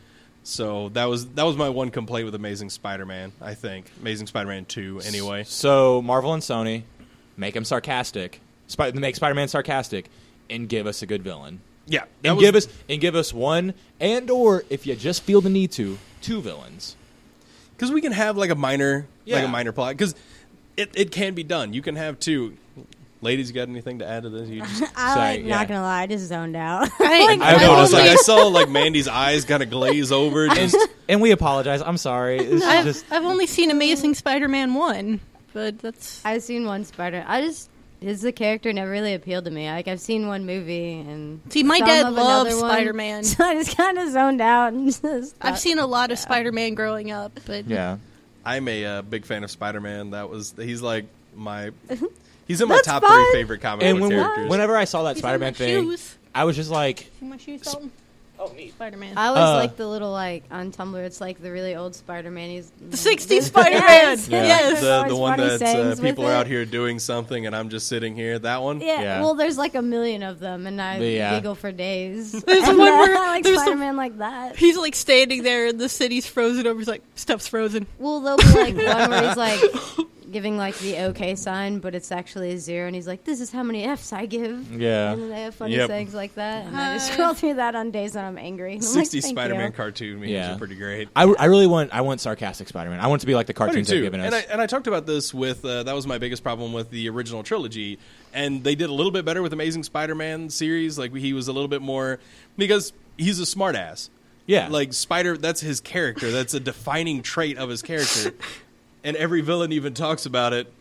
Speaker 1: So that was that was my one complaint with Amazing Spider-Man. I think Amazing Spider-Man two, anyway.
Speaker 3: So Marvel and Sony make him sarcastic, Sp- make Spider-Man sarcastic, and give us a good villain.
Speaker 1: Yeah, that
Speaker 3: And
Speaker 1: was-
Speaker 3: give us and give us one, and or if you just feel the need to, two villains.
Speaker 1: because we can have like a minor, like
Speaker 3: Yeah.
Speaker 1: a minor plot. Because it, it can be done. You can have two. Ladies, you got anything to add to this? You just,
Speaker 2: I
Speaker 3: Sorry,
Speaker 2: like,
Speaker 3: yeah.
Speaker 2: not gonna lie, I just zoned out.
Speaker 4: I,
Speaker 2: Like,
Speaker 3: I
Speaker 1: I noticed. Like
Speaker 4: only-
Speaker 1: I saw like Mandy's eyes kind of glaze over. Just,
Speaker 3: And we apologize. I'm sorry. It's
Speaker 4: I've,
Speaker 3: just
Speaker 4: I've only seen Amazing Spider-Man one, but that's...
Speaker 2: I've seen one Spider. I just his the character never really appealed to me. Like I've seen one movie and
Speaker 4: See, my
Speaker 2: some
Speaker 4: dad
Speaker 2: of
Speaker 4: loves
Speaker 2: another one,
Speaker 4: Spider-Man.
Speaker 2: so I just kind of zoned out and just.
Speaker 4: I've seen a lot of Spider-Man growing up, but
Speaker 3: yeah.
Speaker 1: I'm a uh, big fan of Spider-Man. That was he's like my he's in my
Speaker 2: That's
Speaker 1: top
Speaker 2: fine.
Speaker 1: three favorite comic
Speaker 3: And
Speaker 1: book
Speaker 3: when,
Speaker 1: characters.
Speaker 3: whenever I saw that
Speaker 4: He's on
Speaker 3: Spider-Man
Speaker 4: my
Speaker 3: thing,
Speaker 4: shoes.
Speaker 3: I was just like,
Speaker 4: See my shoes, Dalton?
Speaker 3: "Oh, neat."
Speaker 4: Spider-Man.
Speaker 2: I always
Speaker 3: Uh,
Speaker 2: like the little like on Tumblr. It's like the really old Spider-Man. He's
Speaker 4: The sixties
Speaker 2: Yes.
Speaker 4: Spider-Man.
Speaker 2: Yes.
Speaker 3: Yeah.
Speaker 4: Yes.
Speaker 1: the the
Speaker 2: Always
Speaker 1: one
Speaker 2: funny
Speaker 1: that uh,
Speaker 2: sayings
Speaker 1: people
Speaker 2: with
Speaker 1: are
Speaker 2: it.
Speaker 1: out here doing something and I'm just sitting here. That one.
Speaker 2: Yeah,
Speaker 3: Yeah.
Speaker 2: well, there's like a million of them, and I
Speaker 3: Yeah.
Speaker 2: giggle for days.
Speaker 4: There's
Speaker 2: And
Speaker 4: one
Speaker 2: I
Speaker 4: where-
Speaker 2: like
Speaker 4: there's the-
Speaker 2: Spider-Man like that.
Speaker 4: He's like standing there and the city's frozen over. He's like, stuff's frozen.
Speaker 2: Well, there'll be like one where he's like, giving like the okay sign, but it's actually a zero, and he's like, "This is how many F's I give."
Speaker 3: Yeah.
Speaker 2: And then they have funny
Speaker 1: Yep.
Speaker 2: sayings like that, and I just
Speaker 4: Uh,
Speaker 2: scroll through that on days when I'm angry. And I'm like,
Speaker 1: sixty
Speaker 2: "Thank
Speaker 1: Spider-Man
Speaker 2: you."
Speaker 1: cartoon memes
Speaker 3: Yeah.
Speaker 1: are pretty great.
Speaker 3: I, I really want I want sarcastic Spider-Man. I want it to be like the
Speaker 1: I do
Speaker 3: cartoons they've
Speaker 1: too.
Speaker 3: given us.
Speaker 1: And I, and I talked about this with, uh, that was my biggest problem with the original trilogy. And they did a little bit better with Amazing Spider-Man series. Like, he was a little bit more, because he's a smartass.
Speaker 3: yeah.
Speaker 1: Like, Spider, that's his character. That's a defining trait of his character. And every villain even talks about it.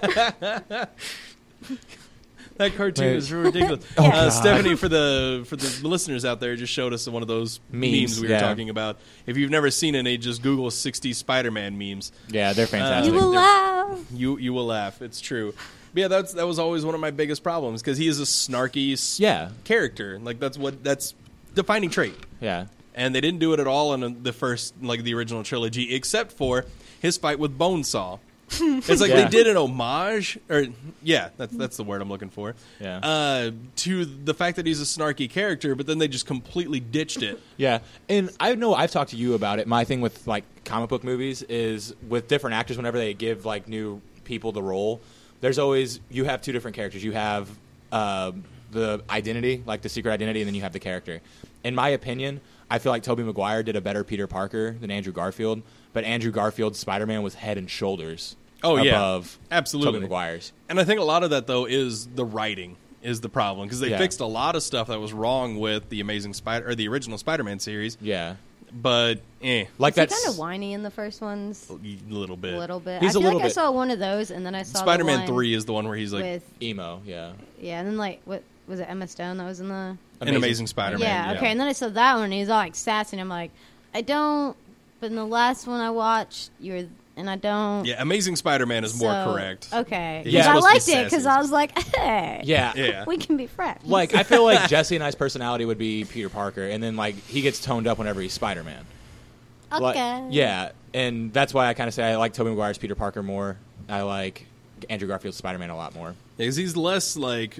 Speaker 1: That cartoon
Speaker 3: Wait.
Speaker 1: is ridiculous.
Speaker 3: Oh,
Speaker 1: uh,
Speaker 3: God.
Speaker 1: Stephanie, for the for the listeners out there, just showed us one of those memes,
Speaker 3: Memes,
Speaker 1: we were
Speaker 3: yeah.
Speaker 1: talking about. If you've never seen any, just Google sixty Spider-Man memes.
Speaker 3: yeah, they're
Speaker 2: You
Speaker 3: fantastic.
Speaker 2: will
Speaker 1: They're-
Speaker 2: laugh.
Speaker 1: You you will laugh. It's true. But yeah, that's that was always one of my biggest problems because he is a snarky s-
Speaker 3: yeah.
Speaker 1: character. Like that's what that's defining trait.
Speaker 3: Yeah.
Speaker 1: And they didn't do it at all in the first, like the original trilogy, except for his fight with Bonesaw. It's like
Speaker 3: Yeah.
Speaker 1: they did an homage, or yeah, that's that's the word I'm looking for.
Speaker 3: Yeah.
Speaker 1: Uh, to the fact that he's a snarky character, but then they just completely ditched it.
Speaker 3: Yeah, and I know I've talked to you about it. My thing with like comic book movies is with different actors. Whenever they give like new people the role, there's always you have two different characters. You have uh, the identity, like the secret identity, and then you have the character. In my opinion, I feel like Tobey Maguire did a better Peter Parker than Andrew Garfield, but Andrew Garfield's Spider-Man was head and shoulders
Speaker 1: Oh, yeah.
Speaker 3: above
Speaker 1: Absolutely.
Speaker 3: Tobey Maguire's.
Speaker 1: And I think a lot of that though is the writing is the problem because they
Speaker 3: Yeah.
Speaker 1: fixed a lot of stuff that was wrong with the Amazing Spider or the original Spider-Man series.
Speaker 3: Yeah,
Speaker 1: But eh,
Speaker 3: like
Speaker 2: Is he
Speaker 3: that's
Speaker 2: kind of whiny in the first ones?
Speaker 1: a little bit.
Speaker 2: A little bit.
Speaker 3: He's
Speaker 2: I
Speaker 3: a
Speaker 2: feel
Speaker 3: little
Speaker 2: like I
Speaker 3: bit-
Speaker 2: saw one of those, and then I saw the
Speaker 1: Spider-Man
Speaker 2: one
Speaker 1: three is the one where he's like
Speaker 2: with
Speaker 3: emo. Yeah,
Speaker 2: yeah, and then like what was it? Emma Stone that was in the
Speaker 1: an
Speaker 3: Amazing-
Speaker 1: Amazing Spider-Man.
Speaker 2: yeah, okay, and then I saw that one, and he's all like sassy, and I'm like, I don't. But in the last one I watched, you were, and I don't.
Speaker 1: Yeah, Amazing Spider-Man is more
Speaker 2: so-
Speaker 1: correct.
Speaker 2: Okay,
Speaker 1: He's
Speaker 3: Yeah.
Speaker 2: I
Speaker 1: supposed to be
Speaker 2: liked it because
Speaker 1: sassy.
Speaker 2: I was like, hey,
Speaker 3: yeah,
Speaker 1: Yeah.
Speaker 2: we can be friends.
Speaker 3: Like I feel like Jesse and I's personality would be Peter Parker, and then like he gets toned up whenever he's Spider-Man.
Speaker 2: okay,
Speaker 3: Like, yeah, and that's why I kind of say I like Tobey Maguire's Peter Parker more. I like Andrew Garfield's Spider-Man a lot more.
Speaker 1: Because he's less like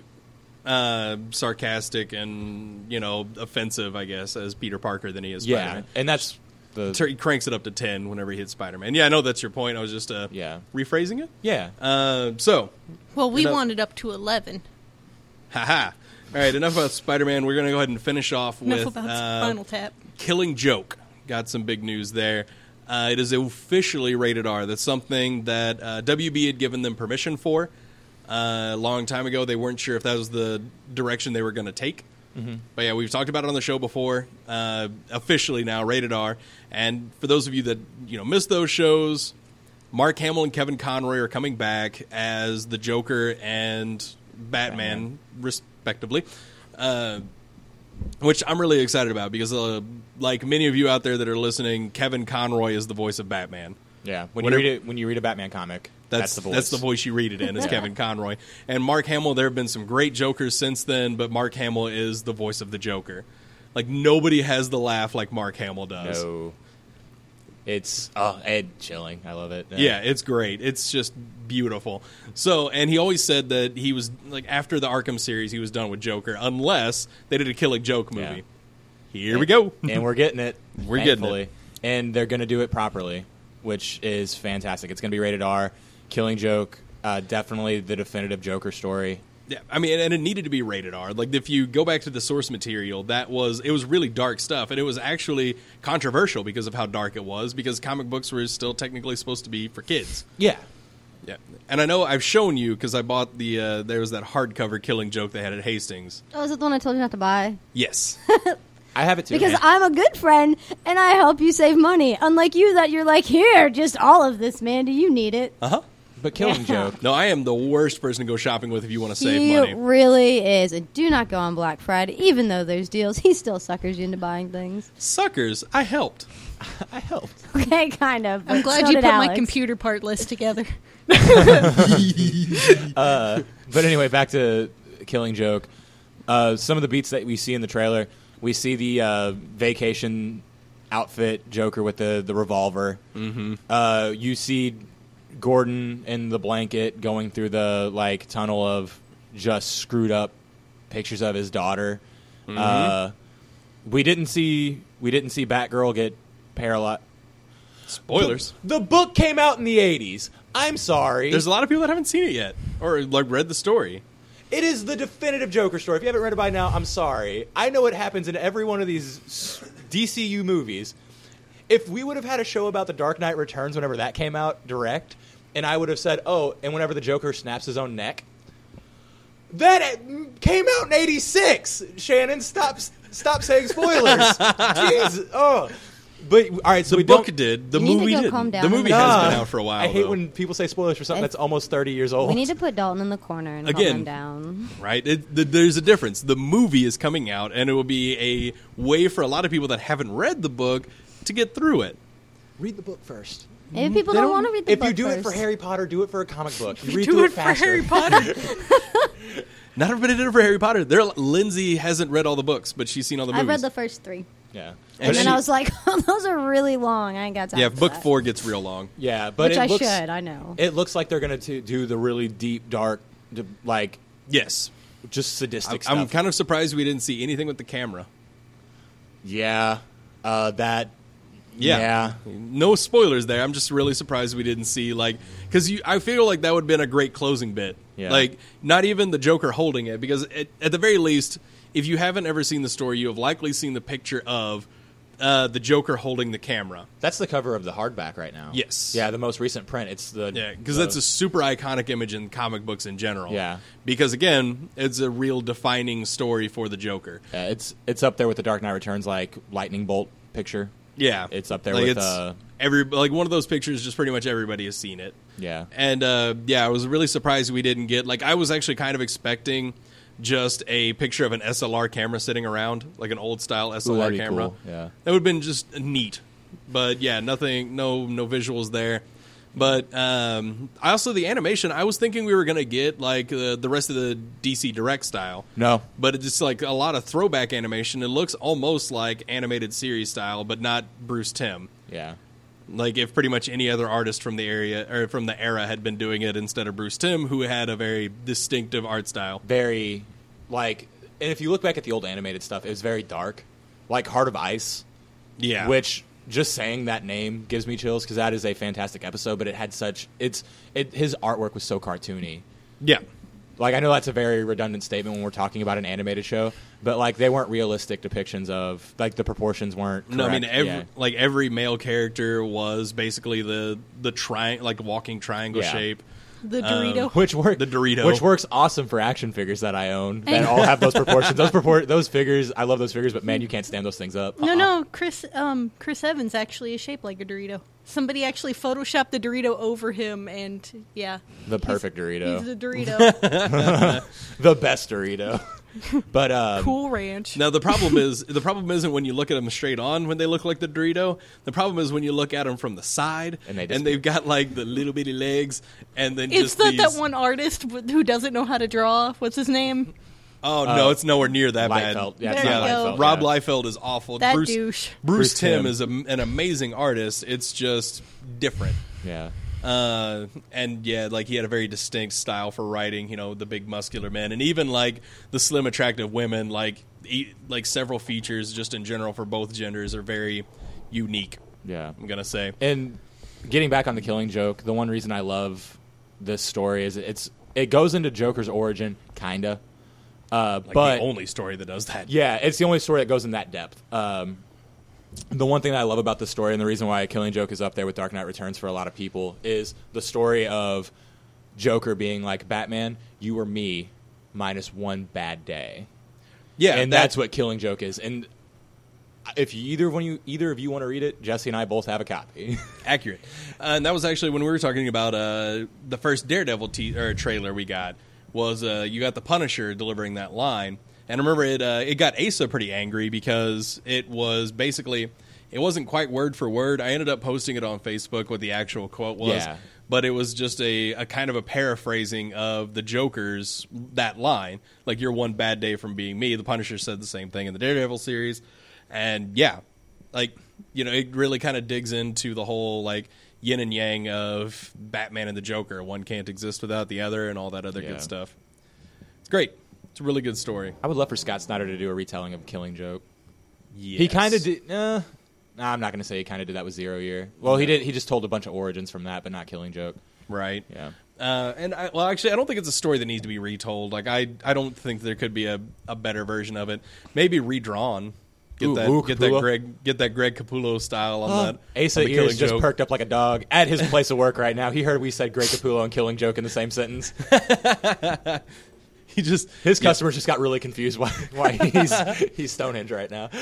Speaker 1: uh, sarcastic and you know offensive, I guess, as Peter Parker than he is
Speaker 3: Yeah,
Speaker 1: Spider-Man.
Speaker 3: and that's the
Speaker 1: Tur- He cranks it up to ten whenever he hits Spider-Man. Yeah, I know that's your point. I was just uh,
Speaker 3: yeah,
Speaker 1: rephrasing it.
Speaker 3: yeah.
Speaker 1: Uh, so,
Speaker 4: Well, we
Speaker 1: Enough-
Speaker 4: wanted up to eleven.
Speaker 1: haha. All right, enough about Spider-Man. We're going to go ahead and finish off
Speaker 4: Enough
Speaker 1: with
Speaker 4: about
Speaker 1: uh,
Speaker 4: Spinal Tap.
Speaker 1: Killing Joke. Got some big news there. Uh, it is officially rated R. That's something that uh, W B had given them permission for uh, a long time ago. They weren't sure if that was the direction they were going to take. Mm-hmm. But yeah, we've talked about it on the show before. Uh, officially now rated R. And for those of you that you know missed those shows, Mark Hamill and Kevin Conroy are coming back as the Joker and Batman,
Speaker 3: Batman.
Speaker 1: respectively. Uh, which I'm really excited about because, uh, like many of you out there that are listening, Kevin Conroy is the voice of Batman.
Speaker 3: Yeah, when
Speaker 1: Whenever-
Speaker 3: you read it, when you read a Batman comic,
Speaker 1: That's,
Speaker 3: that's the voice.
Speaker 1: That's the voice you read it in. Is Kevin Conroy and Mark Hamill. There have been some great Jokers since then, but Mark Hamill is the voice of the Joker. Like nobody has the laugh like Mark Hamill does.
Speaker 3: No, it's oh, Ed chilling. I love it.
Speaker 1: Yeah, it's great. It's just beautiful. So, and he always said that he was like after the Arkham series, he was done with Joker, unless they did a Killing Joke movie.
Speaker 3: Yeah.
Speaker 1: Here we go.
Speaker 3: and we're getting it.
Speaker 1: We're getting it.
Speaker 3: thankfully. And they're going to do it properly, which is fantastic. It's going to be rated R. Killing Joke, uh, definitely the definitive Joker story.
Speaker 1: Yeah, I mean, and it needed to be rated R. Like, if you go back to the source material, that was it was really dark stuff, and it was actually controversial because of how dark it was. Because comic books were still technically supposed to be for kids.
Speaker 3: Yeah,
Speaker 1: Yeah, and I know I've shown you because I bought the uh, there was that hardcover Killing Joke they had at Hastings.
Speaker 2: oh, is it the one I told you not to buy?
Speaker 1: Yes,
Speaker 3: I have it too.
Speaker 2: Because
Speaker 3: man.
Speaker 2: I'm a good friend and I help you save money. Unlike you, that you're like, here, just all of this, man. Do you need it?
Speaker 1: uh huh.
Speaker 3: but Killing
Speaker 2: Yeah.
Speaker 3: Joke.
Speaker 1: No, I am the worst person to go shopping with if you want to save
Speaker 2: He
Speaker 1: money.
Speaker 2: really is. And do not go on Black Friday, even though there's deals. He still suckers you into buying things.
Speaker 1: Suckers, I helped.
Speaker 3: I helped.
Speaker 2: Okay, kind of.
Speaker 4: I'm
Speaker 2: but
Speaker 4: glad
Speaker 2: so
Speaker 4: you
Speaker 2: did
Speaker 4: put my
Speaker 2: Alex.
Speaker 4: computer part list together.
Speaker 3: Uh, but anyway, back to Killing Joke. Uh, some of the beats that we see in the trailer, we see the uh, vacation outfit Joker with the, the revolver. Mm-hmm. Uh, you see Gordon in the blanket going through the like tunnel of just screwed up pictures of his daughter.
Speaker 1: Mm-hmm.
Speaker 3: Uh, we didn't see we didn't see Batgirl get paralyzed.
Speaker 1: Spoilers.
Speaker 3: The book came out in the eighties. I'm sorry.
Speaker 1: There's a lot of people that haven't seen it yet or like read the story.
Speaker 3: It is the definitive Joker story. If you haven't read it by now, I'm sorry. I know it happens in every one of these D C U movies. If we would have had a show about The Dark Knight Returns whenever that came out direct, and I would have said, oh, and whenever the Joker snaps his own neck, that came out in eighty-six. Shannon, stop stop saying spoilers. Jeez. Oh. But all right, so
Speaker 1: The
Speaker 3: we
Speaker 1: book
Speaker 3: don't,
Speaker 1: did. The
Speaker 2: You need to
Speaker 1: movie
Speaker 2: go
Speaker 1: didn't.
Speaker 2: calm down
Speaker 1: The
Speaker 2: on
Speaker 1: movie
Speaker 2: the-
Speaker 1: has
Speaker 3: Ah,
Speaker 1: been out for a while.
Speaker 3: I hate
Speaker 1: though.
Speaker 3: when people say spoilers for something
Speaker 2: It's-
Speaker 3: that's almost thirty years old.
Speaker 2: We need to put Dalton in the corner and
Speaker 1: Again.
Speaker 2: calm him down.
Speaker 1: Right? It, th- there's a difference. The movie is coming out, and it will be a way for a lot of people that haven't read the book to get through it.
Speaker 3: Read the book first.
Speaker 2: If people
Speaker 1: They
Speaker 2: don't,
Speaker 1: don't-
Speaker 2: want to read the
Speaker 3: If
Speaker 2: book
Speaker 3: you do it for
Speaker 2: first.
Speaker 3: Harry Potter, do it for a comic book. You read
Speaker 4: Do
Speaker 3: through
Speaker 4: it
Speaker 3: it
Speaker 4: for
Speaker 3: faster.
Speaker 4: Harry Potter.
Speaker 1: Not everybody did it for Harry Potter. There, Lindsay hasn't read all the books, but she's seen all the
Speaker 2: I
Speaker 1: movies.
Speaker 2: read the first three.
Speaker 3: Yeah.
Speaker 1: And
Speaker 2: And
Speaker 1: she-
Speaker 2: then I was like, oh, those are really long. I ain't got time
Speaker 1: yeah,
Speaker 2: for
Speaker 1: book
Speaker 2: that.
Speaker 1: four gets real long.
Speaker 3: Yeah, but
Speaker 2: Which
Speaker 3: it
Speaker 2: I
Speaker 3: looks,
Speaker 2: should, I know.
Speaker 3: It looks like they're going to do the really deep, dark, d- like,
Speaker 1: Yes.
Speaker 3: just sadistic
Speaker 1: I'm,
Speaker 3: stuff.
Speaker 1: I'm kind of surprised we didn't see anything with the camera.
Speaker 3: Yeah. Uh, that.
Speaker 1: Yeah.
Speaker 3: Yeah.
Speaker 1: No spoilers there. I'm just really surprised we didn't see, like, because I feel like that would have been a great closing bit.
Speaker 3: Yeah.
Speaker 1: Like, not even the Joker holding it, because at, at the very least, if you haven't ever seen the story, you have likely seen the picture of uh, the Joker holding the camera.
Speaker 3: That's the cover of the hardback right now.
Speaker 1: Yes.
Speaker 3: Yeah, the most recent print. It's the.
Speaker 1: Yeah, because
Speaker 3: the-
Speaker 1: that's a super iconic image in comic books in general.
Speaker 3: Yeah.
Speaker 1: Because, again, it's a real defining story for the Joker.
Speaker 3: Yeah, it's it's up there with the Dark Knight Returns, like, lightning bolt picture.
Speaker 1: Yeah.
Speaker 3: It's up there
Speaker 1: like
Speaker 3: with,
Speaker 1: it's
Speaker 3: uh,
Speaker 1: every like one of those pictures just pretty much everybody has seen it.
Speaker 3: Yeah.
Speaker 1: And uh, yeah, I was really surprised we didn't get like I was actually kind of expecting just a picture of an S L R camera sitting around, like an old style S L R
Speaker 3: that'd be
Speaker 1: camera.
Speaker 3: cool, yeah.
Speaker 1: That would have been just neat. But yeah, nothing no no visuals there. But um, I also the animation, I was thinking we were going to get like uh, the rest of the D C Direct style.
Speaker 3: No.
Speaker 1: But it's just like a lot of throwback animation. It looks almost like animated series style, but not Bruce Timm.
Speaker 3: Yeah.
Speaker 1: Like if pretty much any other artist from the area or from the era had been doing it instead of Bruce Timm, who had a very distinctive art style.
Speaker 3: Very, like, and if you look back at the old animated stuff, it was very dark. Like Heart of Ice.
Speaker 1: Yeah.
Speaker 3: Which, just saying that name gives me chills because that is a fantastic episode, but it had such, it's, it, his artwork was so cartoony.
Speaker 1: Yeah.
Speaker 3: Like, I know that's a very redundant statement when we're talking about an animated show, but, like, they weren't realistic depictions of, like, the proportions weren't correct.
Speaker 1: No, I mean every
Speaker 3: Yeah.
Speaker 1: like every male character was basically the the tri- like walking triangle
Speaker 3: Yeah.
Speaker 1: shape.
Speaker 4: The Dorito.
Speaker 3: Which work,
Speaker 1: The Dorito.
Speaker 3: which works awesome for action figures that I own that all have those proportions. Those propor- those figures, I love those figures, but man, you can't stand those things up.
Speaker 4: No, no, Chris. Um, Chris Evans actually is shaped like a Dorito. Somebody actually photoshopped the Dorito over him, and yeah,
Speaker 3: The perfect Dorito,
Speaker 4: he's a Dorito.
Speaker 3: the best Dorito. But um,
Speaker 4: Cool Ranch.
Speaker 1: Now the problem is the problem isn't when you look at them straight on when they look like the Dorito. The problem is when you look at them from the side
Speaker 3: And they
Speaker 1: and
Speaker 3: just-
Speaker 1: they've got like the little bitty legs and then
Speaker 4: It's
Speaker 1: just
Speaker 4: that
Speaker 1: these,
Speaker 4: that one artist w- who doesn't know how to draw. What's his name?
Speaker 1: Oh no, it's nowhere near that
Speaker 3: Liefeld.
Speaker 1: bad.
Speaker 3: Yeah, it's
Speaker 4: There
Speaker 3: not
Speaker 4: you go.
Speaker 3: Liefeld,
Speaker 1: Rob
Speaker 3: yeah.
Speaker 1: Liefeld is awful.
Speaker 4: That
Speaker 1: Bruce,
Speaker 4: douche.
Speaker 1: Bruce,
Speaker 3: Bruce
Speaker 1: Timm
Speaker 3: Timm.
Speaker 1: is a, an amazing artist. It's just different.
Speaker 3: Yeah.
Speaker 1: Uh, and yeah, like he had a very distinct style for writing, you know, the big muscular men and even like the slim attractive women, like e- like several features just in general for both genders are very unique,
Speaker 3: Yeah.
Speaker 1: I'm going to say.
Speaker 3: And getting back on the Killing Joke, the one reason I love this story is it's it goes into Joker's origin, kinda. Uh,
Speaker 1: Like
Speaker 3: but
Speaker 1: the only story that does that.
Speaker 3: yeah, it's the only story that goes in that depth. Um, the one thing that I love about this story, and the reason why Killing Joke is up there with Dark Knight Returns for a lot of people, is the story of Joker being like, Batman, you were me minus one bad day.
Speaker 1: Yeah,
Speaker 3: and
Speaker 1: that-
Speaker 3: that's what Killing Joke is. And if you, either one you either of you want to read it, Jesse and I both have a copy.
Speaker 1: accurate. Uh, and that was actually when we were talking about uh, the first Daredevil te- or trailer we got was uh, you got the Punisher delivering that line. And I remember it uh, it got Asa pretty angry because it was basically, it wasn't quite word for word. I ended up posting it on Facebook what the actual quote was.
Speaker 3: Yeah.
Speaker 1: But it was just a, a kind of a paraphrasing of the Joker's, that line. Like, you're one bad day from being me. The Punisher said the same thing in the Daredevil series. And yeah, like, you know, it really kind of digs into the whole, like, yin and yang of Batman and the Joker. One can't exist without the other and all that other
Speaker 3: Yeah.
Speaker 1: good stuff. It's great. It's a really good story.
Speaker 3: I would love for Scott Snyder to do a retelling of Killing Joke.
Speaker 1: Yes.
Speaker 3: He kind of did. Uh, nah, I'm not going to say he kind of did that with Zero Year. Well, he did. He just told a bunch of origins from that, but not Killing Joke.
Speaker 1: right?
Speaker 3: Yeah.
Speaker 1: Uh, and I, well, actually, I don't think it's a story that needs to be retold. Like, I, I don't think there could be a, a better version of it. Maybe redrawn. Get
Speaker 3: Ooh,
Speaker 1: that,
Speaker 3: ooh,
Speaker 1: get that
Speaker 3: Capullo.
Speaker 1: Greg, get that Greg Capullo style on that.
Speaker 3: Asa
Speaker 1: on the
Speaker 3: ears
Speaker 1: Killing
Speaker 3: just
Speaker 1: Joke.
Speaker 3: perked up like a dog at his place of work right now. He heard we said Greg Capullo and Killing Joke in the same sentence.
Speaker 1: He just
Speaker 3: His
Speaker 1: yeah.
Speaker 3: customers just got really confused why why he's he's Stonehenge right now.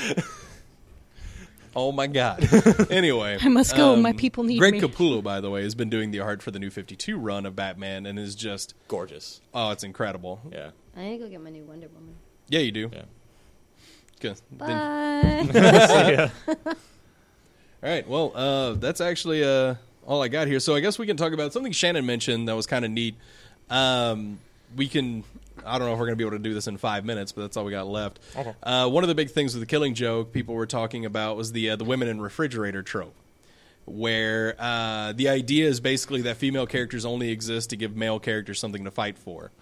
Speaker 1: Oh my god. Anyway,
Speaker 4: I must go. My people need
Speaker 1: Greg
Speaker 4: me.
Speaker 1: Capullo, by the way, has been doing the art for the New fifty-two run of Batman, and is just
Speaker 3: Gorgeous.
Speaker 1: oh, it's incredible.
Speaker 3: Yeah.
Speaker 2: I need to go get my new Wonder Woman.
Speaker 1: Yeah, you do.
Speaker 3: Yeah.
Speaker 1: Good.
Speaker 2: Bye.
Speaker 1: Then-
Speaker 3: Yeah.
Speaker 1: all right. Well, uh, that's actually uh, all I got here. So I guess we can talk about something Shannon mentioned that was kind of neat. Um, we can. I don't know if we're going to be able to do this in five minutes, but that's all we got left.
Speaker 3: Okay.
Speaker 1: Uh, one of the big things with the Killing Joke people were talking about was the uh, the women in refrigerator trope, where uh, the idea is basically that female characters only exist to give male characters something to fight for.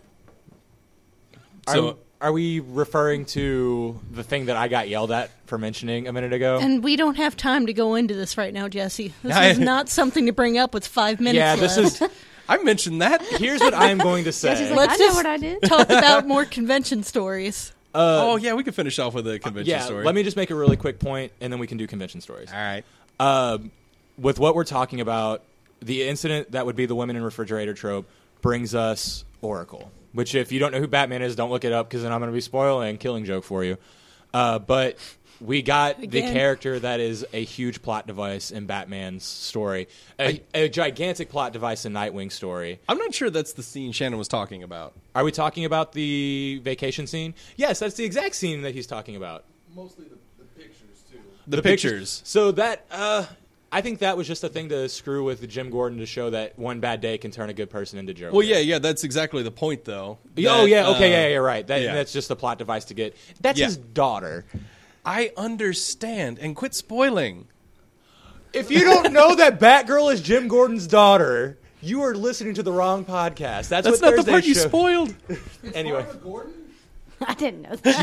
Speaker 1: So,
Speaker 3: are, are we referring to the thing that I got yelled at for mentioning a minute ago?
Speaker 4: And we don't have time to go into this right now, Jesse. This
Speaker 1: I-
Speaker 4: is not something to bring up with five minutes
Speaker 3: yeah, this
Speaker 4: left.
Speaker 3: is.
Speaker 1: I mentioned that.
Speaker 3: Here's what I'm going to
Speaker 2: Jesse's
Speaker 3: say.
Speaker 2: like,
Speaker 4: Let's
Speaker 2: I know
Speaker 4: just
Speaker 2: what I did.
Speaker 4: talk about more convention stories.
Speaker 1: oh yeah, we could finish off with a convention
Speaker 3: yeah,
Speaker 1: story.
Speaker 3: let me just make a really quick point, and then we can do convention stories.
Speaker 1: All right.
Speaker 3: Um, with what we're talking about, the incident that would be the women in refrigerator trope brings us Oracle, which if you don't know who Batman is, don't look it up because then I'm going to be spoiling Killing Joke for you. Uh, but we got the
Speaker 4: Again.
Speaker 3: character that is a huge plot device in Batman's story, a, a gigantic plot device in Nightwing's story.
Speaker 1: I'm not sure that's the scene Shannon was talking about.
Speaker 3: Are we talking about the vacation scene? Yes, that's the exact scene that he's talking about.
Speaker 5: Mostly the, the pictures too.
Speaker 1: The, pictures.
Speaker 3: So that uh, I think that was just a thing to screw with Jim Gordon to show that one bad day can turn a good person into Joker.
Speaker 1: Well, yeah, yeah, that's exactly the point, though.
Speaker 3: oh
Speaker 1: That,
Speaker 3: yeah, okay,
Speaker 1: uh,
Speaker 3: yeah, yeah, right. That,
Speaker 1: yeah.
Speaker 3: That's just a plot device to get. That's
Speaker 1: Yeah.
Speaker 3: his daughter.
Speaker 1: I understand, and quit spoiling.
Speaker 3: If you don't know that Batgirl is Jim Gordon's daughter, you are listening to the wrong podcast. That's,
Speaker 1: That's
Speaker 3: what
Speaker 1: not the
Speaker 3: Thursday
Speaker 1: part you
Speaker 3: show-
Speaker 1: spoiled.
Speaker 3: Anyway,
Speaker 5: Gordon?
Speaker 2: I didn't know that.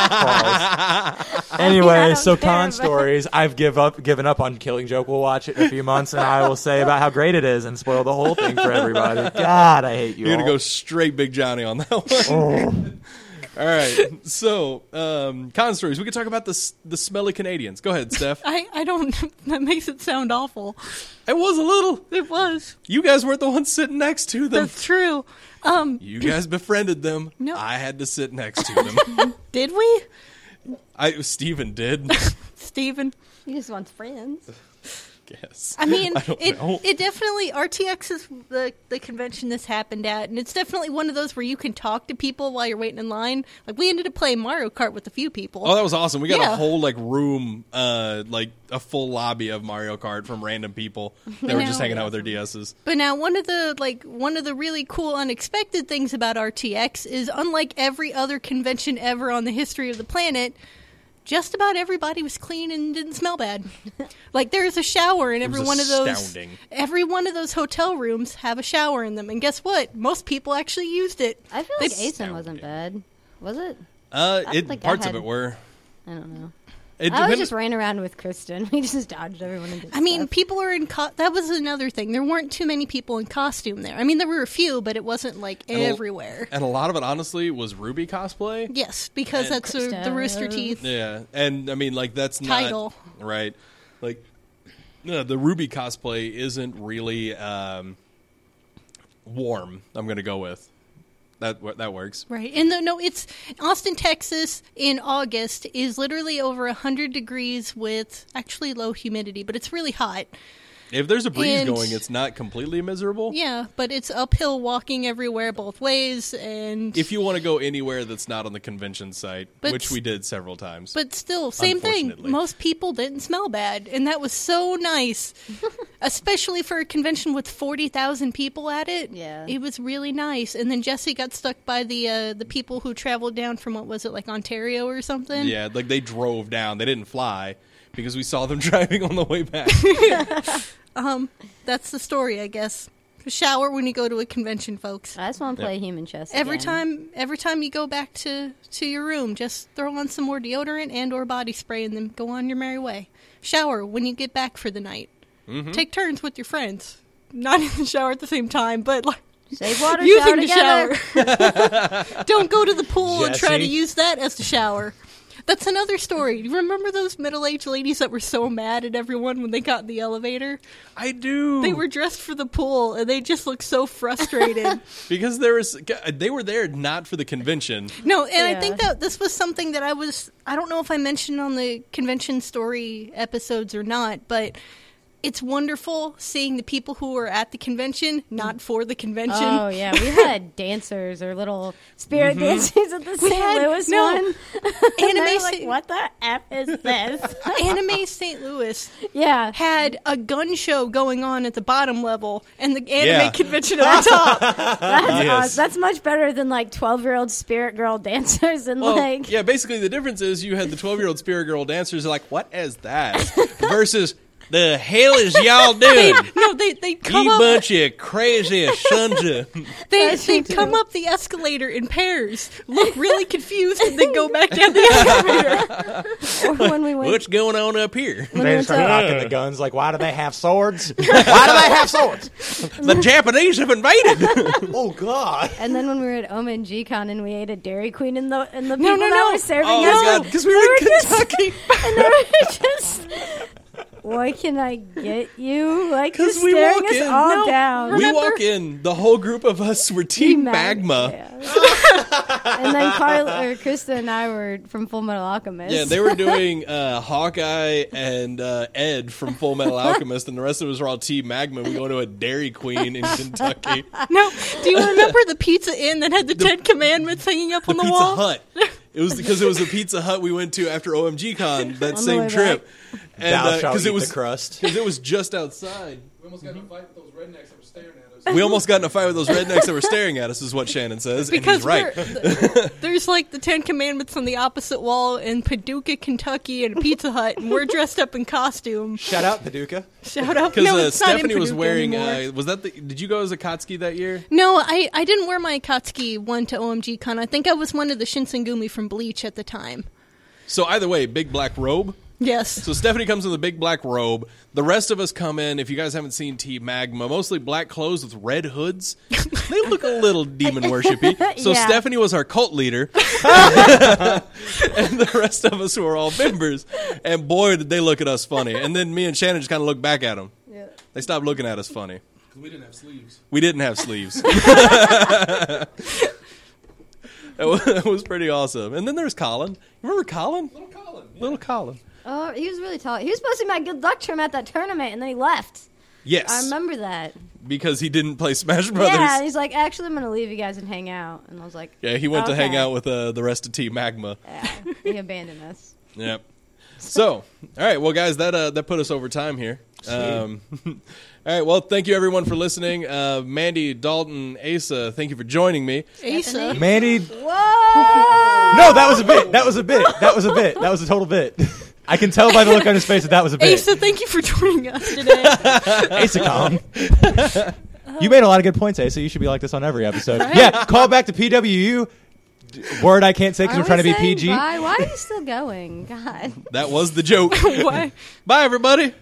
Speaker 3: Jesus Christ.
Speaker 2: I
Speaker 3: Anyway,
Speaker 2: don't
Speaker 3: so
Speaker 2: care
Speaker 3: con
Speaker 2: about-
Speaker 3: stories. I've give up, given up on Killing Joke. We'll watch it in a few months, and I will say about how great it is and spoil the whole thing for everybody. God, I hate you.
Speaker 1: You're going to
Speaker 3: all.
Speaker 1: go straight Big Johnny on that one. All right. So, um, con stories. We could talk about the, s- the smelly Canadians. Go ahead, Steph.
Speaker 4: I, I don't. That makes it sound awful.
Speaker 1: It was a little.
Speaker 4: It was.
Speaker 1: You guys weren't the ones sitting next to them.
Speaker 4: That's true. Um,
Speaker 1: You guys befriended them.
Speaker 4: No.
Speaker 1: I had to sit next to them.
Speaker 4: did we,
Speaker 1: I Steven did.
Speaker 4: Stephen?
Speaker 2: He just wants friends.
Speaker 1: Guess.
Speaker 4: I mean,
Speaker 1: I don't
Speaker 4: it
Speaker 1: know.
Speaker 4: it definitely R T X is the the convention this happened at, and it's definitely one of those where you can talk to people while you're waiting in line. Like we ended up playing Mario Kart with a few people.
Speaker 1: Oh, that was awesome. We got
Speaker 4: Yeah.
Speaker 1: a whole like room, uh, like a full lobby of Mario Kart from random people that were just
Speaker 4: know.
Speaker 1: hanging out with their D Ss.
Speaker 4: But now one of the like one of the really cool unexpected things about R T X is unlike every other convention ever on the history of the planet, just about everybody was clean and didn't smell bad. Like there's a shower in every
Speaker 1: was
Speaker 4: one of those
Speaker 1: astounding.
Speaker 4: every one of those hotel rooms have a shower in them. And guess what? Most people actually used it.
Speaker 2: I feel
Speaker 4: They-
Speaker 2: like Asen wasn't bad. Was it?
Speaker 1: Uh,
Speaker 2: I
Speaker 1: it
Speaker 2: think I
Speaker 1: parts
Speaker 2: had-
Speaker 1: of it were.
Speaker 2: I don't know.
Speaker 1: It
Speaker 2: I was
Speaker 1: depended-
Speaker 2: just ran around with Kristen. We just dodged everyone and did
Speaker 4: I mean,
Speaker 2: stuff.
Speaker 4: people are in co- that was another thing. There weren't too many people in costume there. I mean, there were a few, but it wasn't like
Speaker 1: And a-
Speaker 4: everywhere.
Speaker 1: and a lot of it, honestly, was Ruby cosplay.
Speaker 4: Yes, because
Speaker 1: And
Speaker 4: that's the the Rooster Teeth.
Speaker 1: Yeah, and I mean, like that's
Speaker 4: Title.
Speaker 1: not right. Like, no, the Ruby cosplay isn't really um, warm. I'm going to go with that. wo- That works.
Speaker 4: Right, and the, no, it's Austin, Texas in August is literally over one hundred degrees with actually low humidity, but it's really hot.
Speaker 1: If there's a breeze
Speaker 4: And-
Speaker 1: going, it's not completely miserable.
Speaker 4: Yeah, but it's uphill walking everywhere both ways, and
Speaker 1: If you want to go anywhere that's not on the convention site,
Speaker 4: But
Speaker 1: which
Speaker 4: s-
Speaker 1: we did several times.
Speaker 4: but still, same thing.
Speaker 1: Unfortunately.
Speaker 4: Most people didn't smell bad, and that was so nice, especially for a convention with forty thousand people at it.
Speaker 2: Yeah.
Speaker 4: it was really nice. And then Jesse got stuck by the uh, the people who traveled down from what was it like Ontario or something.
Speaker 1: yeah, like they drove down. They didn't fly because we saw them driving on the way back.
Speaker 4: Um, that's the story, I guess. Shower when you go to a convention, folks.
Speaker 2: I just want to play human chess.
Speaker 4: Every
Speaker 2: again.
Speaker 4: time, every time you go back to, to your room, just throw on some more deodorant and or body spray, and then go on your merry way. Shower when you get back for the night.
Speaker 1: Mm-hmm.
Speaker 4: Take turns with your friends. not in the shower at the same time, but like
Speaker 2: Save water,
Speaker 4: using
Speaker 2: shower
Speaker 4: the
Speaker 2: together.
Speaker 4: shower. Don't go to the pool and try to
Speaker 3: Jesse.
Speaker 4: use that as the shower. That's another story. You remember those middle-aged ladies that were so mad at everyone when they got in the elevator?
Speaker 1: I do.
Speaker 4: They were dressed for the pool, and they just looked so frustrated.
Speaker 1: because there was they were there not for the convention.
Speaker 4: No, and I
Speaker 2: Yeah.
Speaker 4: think that this was something that I was, I don't know if I mentioned on the convention story episodes or not, but it's wonderful seeing the people who were at the convention, not for the convention.
Speaker 2: Oh yeah, we had dancers or little spirit dancers at the Saint
Speaker 4: had-
Speaker 2: Louis
Speaker 4: no.
Speaker 2: one. and
Speaker 4: Anime
Speaker 2: they're like,
Speaker 4: Saint-
Speaker 2: what the f is this?
Speaker 4: Anime Saint Louis
Speaker 2: yeah,
Speaker 4: had a gun show going on at the bottom level and the anime
Speaker 1: Yeah.
Speaker 4: convention at the top.
Speaker 2: that's
Speaker 1: Yes.
Speaker 2: awesome. That's much better than like twelve-year-old spirit girl dancers and
Speaker 1: Well,
Speaker 2: like.
Speaker 1: yeah, basically the difference is you had the twelve-year-old Spirit Girl dancers like, what is that? Versus, the hell is y'all doing?
Speaker 4: No, they they come
Speaker 1: You
Speaker 4: up.
Speaker 1: bunch of crazy sons of...
Speaker 4: They
Speaker 2: That's
Speaker 4: they
Speaker 2: true.
Speaker 4: come up the escalator in pairs, look really confused, and then go back down the escalator.
Speaker 2: Or when we went,
Speaker 1: What's going on up here?
Speaker 2: when we
Speaker 3: They
Speaker 2: went
Speaker 3: start
Speaker 2: to,
Speaker 3: knocking the guns. Like, why do they have swords? Why do they have swords?
Speaker 1: The Japanese have invaded.
Speaker 3: Oh God!
Speaker 2: and then when we were at O M G Con and we ate a Dairy Queen and the and the
Speaker 4: No,
Speaker 2: people
Speaker 4: no,
Speaker 2: that
Speaker 4: no.
Speaker 2: were serving
Speaker 1: Oh,
Speaker 2: us,
Speaker 1: God, because we were
Speaker 2: they
Speaker 1: in
Speaker 2: just-
Speaker 1: Kentucky.
Speaker 2: and they were just. What can I get you? Like
Speaker 1: 'Cause
Speaker 2: just
Speaker 1: we
Speaker 2: staring
Speaker 1: walk
Speaker 2: us
Speaker 1: in.
Speaker 2: all
Speaker 4: No,
Speaker 2: down.
Speaker 1: We
Speaker 4: Remember-
Speaker 1: walk in, the whole group of us were Team Magma.
Speaker 2: Yeah. and then Carl or Krista and I were from Full Metal Alchemist.
Speaker 1: Yeah, they were doing uh, Hawkeye and uh, Ed from Full Metal Alchemist, and the rest of us were all Team Magma. We go to a Dairy Queen in Kentucky.
Speaker 4: No, do you remember the Pizza Inn that had the Ten Commandments hanging up
Speaker 1: The
Speaker 4: on the
Speaker 1: Pizza
Speaker 4: wall?
Speaker 1: Hut. It was because it was the Pizza Hut we went to after O M G Con that
Speaker 2: the
Speaker 1: same
Speaker 2: way
Speaker 1: trip,
Speaker 3: Thou
Speaker 1: and
Speaker 3: shalt
Speaker 1: because
Speaker 3: eat
Speaker 1: it was
Speaker 3: the crust.
Speaker 1: because it was just outside.
Speaker 5: We almost got in a fight with those rednecks that were staring at us.
Speaker 1: We almost got in a fight with those rednecks that were staring at us, is what Shannon says,
Speaker 4: Because
Speaker 1: and he's right.
Speaker 4: we're- there's like the Ten Commandments on the opposite wall in Paducah, Kentucky, and a Pizza Hut, and we're dressed up in costume.
Speaker 3: Shout out Paducah.
Speaker 4: Shout out!
Speaker 1: Because
Speaker 4: No,
Speaker 1: uh,
Speaker 4: it's not in
Speaker 1: Stephanie was
Speaker 4: Paducah
Speaker 1: wearing.
Speaker 4: anymore.
Speaker 1: Uh, was that the? Did you go as a Akatsuki that year?
Speaker 4: No, I, I didn't wear my Akatsuki one to O M G Con. I think I was one of the Shinsengumi from Bleach at the time.
Speaker 1: So either way, big black robe.
Speaker 4: Yes.
Speaker 1: So Stephanie comes in the big black robe. The rest of us come in. If you guys haven't seen Team Magma, mostly black clothes with red hoods. They look a little demon worshipy. So
Speaker 2: Yeah.
Speaker 1: Stephanie was our cult leader, and the rest of us were all members. And boy, did they look at us funny. And then me and Shannon just kind of looked back at them.
Speaker 2: Yeah.
Speaker 1: They stopped looking at us funny.
Speaker 5: Because we didn't have sleeves.
Speaker 1: We didn't have sleeves. It was, it was pretty awesome. And then there's Colin. You remember Colin?
Speaker 5: Little Colin. Yeah.
Speaker 1: Little Colin.
Speaker 2: Oh, he was really tall. He was supposed to be my good luck charm at that tournament, and then he left.
Speaker 1: Yes.
Speaker 2: I remember that.
Speaker 1: Because he didn't play Smash Brothers.
Speaker 2: Yeah, he's like, actually, I'm going to leave you guys and hang out. And I was like,
Speaker 1: Yeah, he went to hang
Speaker 2: okay.
Speaker 1: out with uh, the rest of Team Magma.
Speaker 2: Yeah, he abandoned us.
Speaker 1: Yep. So, all right, well, guys, that uh, that put us over time here. Um, all right, well, thank you everyone for listening. Uh, Mandy, Dalton, Asa, thank you for joining me.
Speaker 4: Asa.
Speaker 3: Mandy.
Speaker 2: Whoa!
Speaker 3: No, that was a bit. That was a bit. That was a bit. That was a total bit. I can tell by the look on his face that that was a bit.
Speaker 4: Asa, thank you for joining us today.
Speaker 3: Asa Colin. You made a lot of good points, Asa. You should be like this on every episode.
Speaker 4: Right?
Speaker 3: Yeah, call back to P W U. Word I can't say because
Speaker 2: Are
Speaker 3: we're trying to
Speaker 2: we
Speaker 3: be
Speaker 2: saying
Speaker 3: P G.
Speaker 2: Bye? Why are you still going? God.
Speaker 1: That was the joke.
Speaker 4: Why?
Speaker 1: Bye, everybody.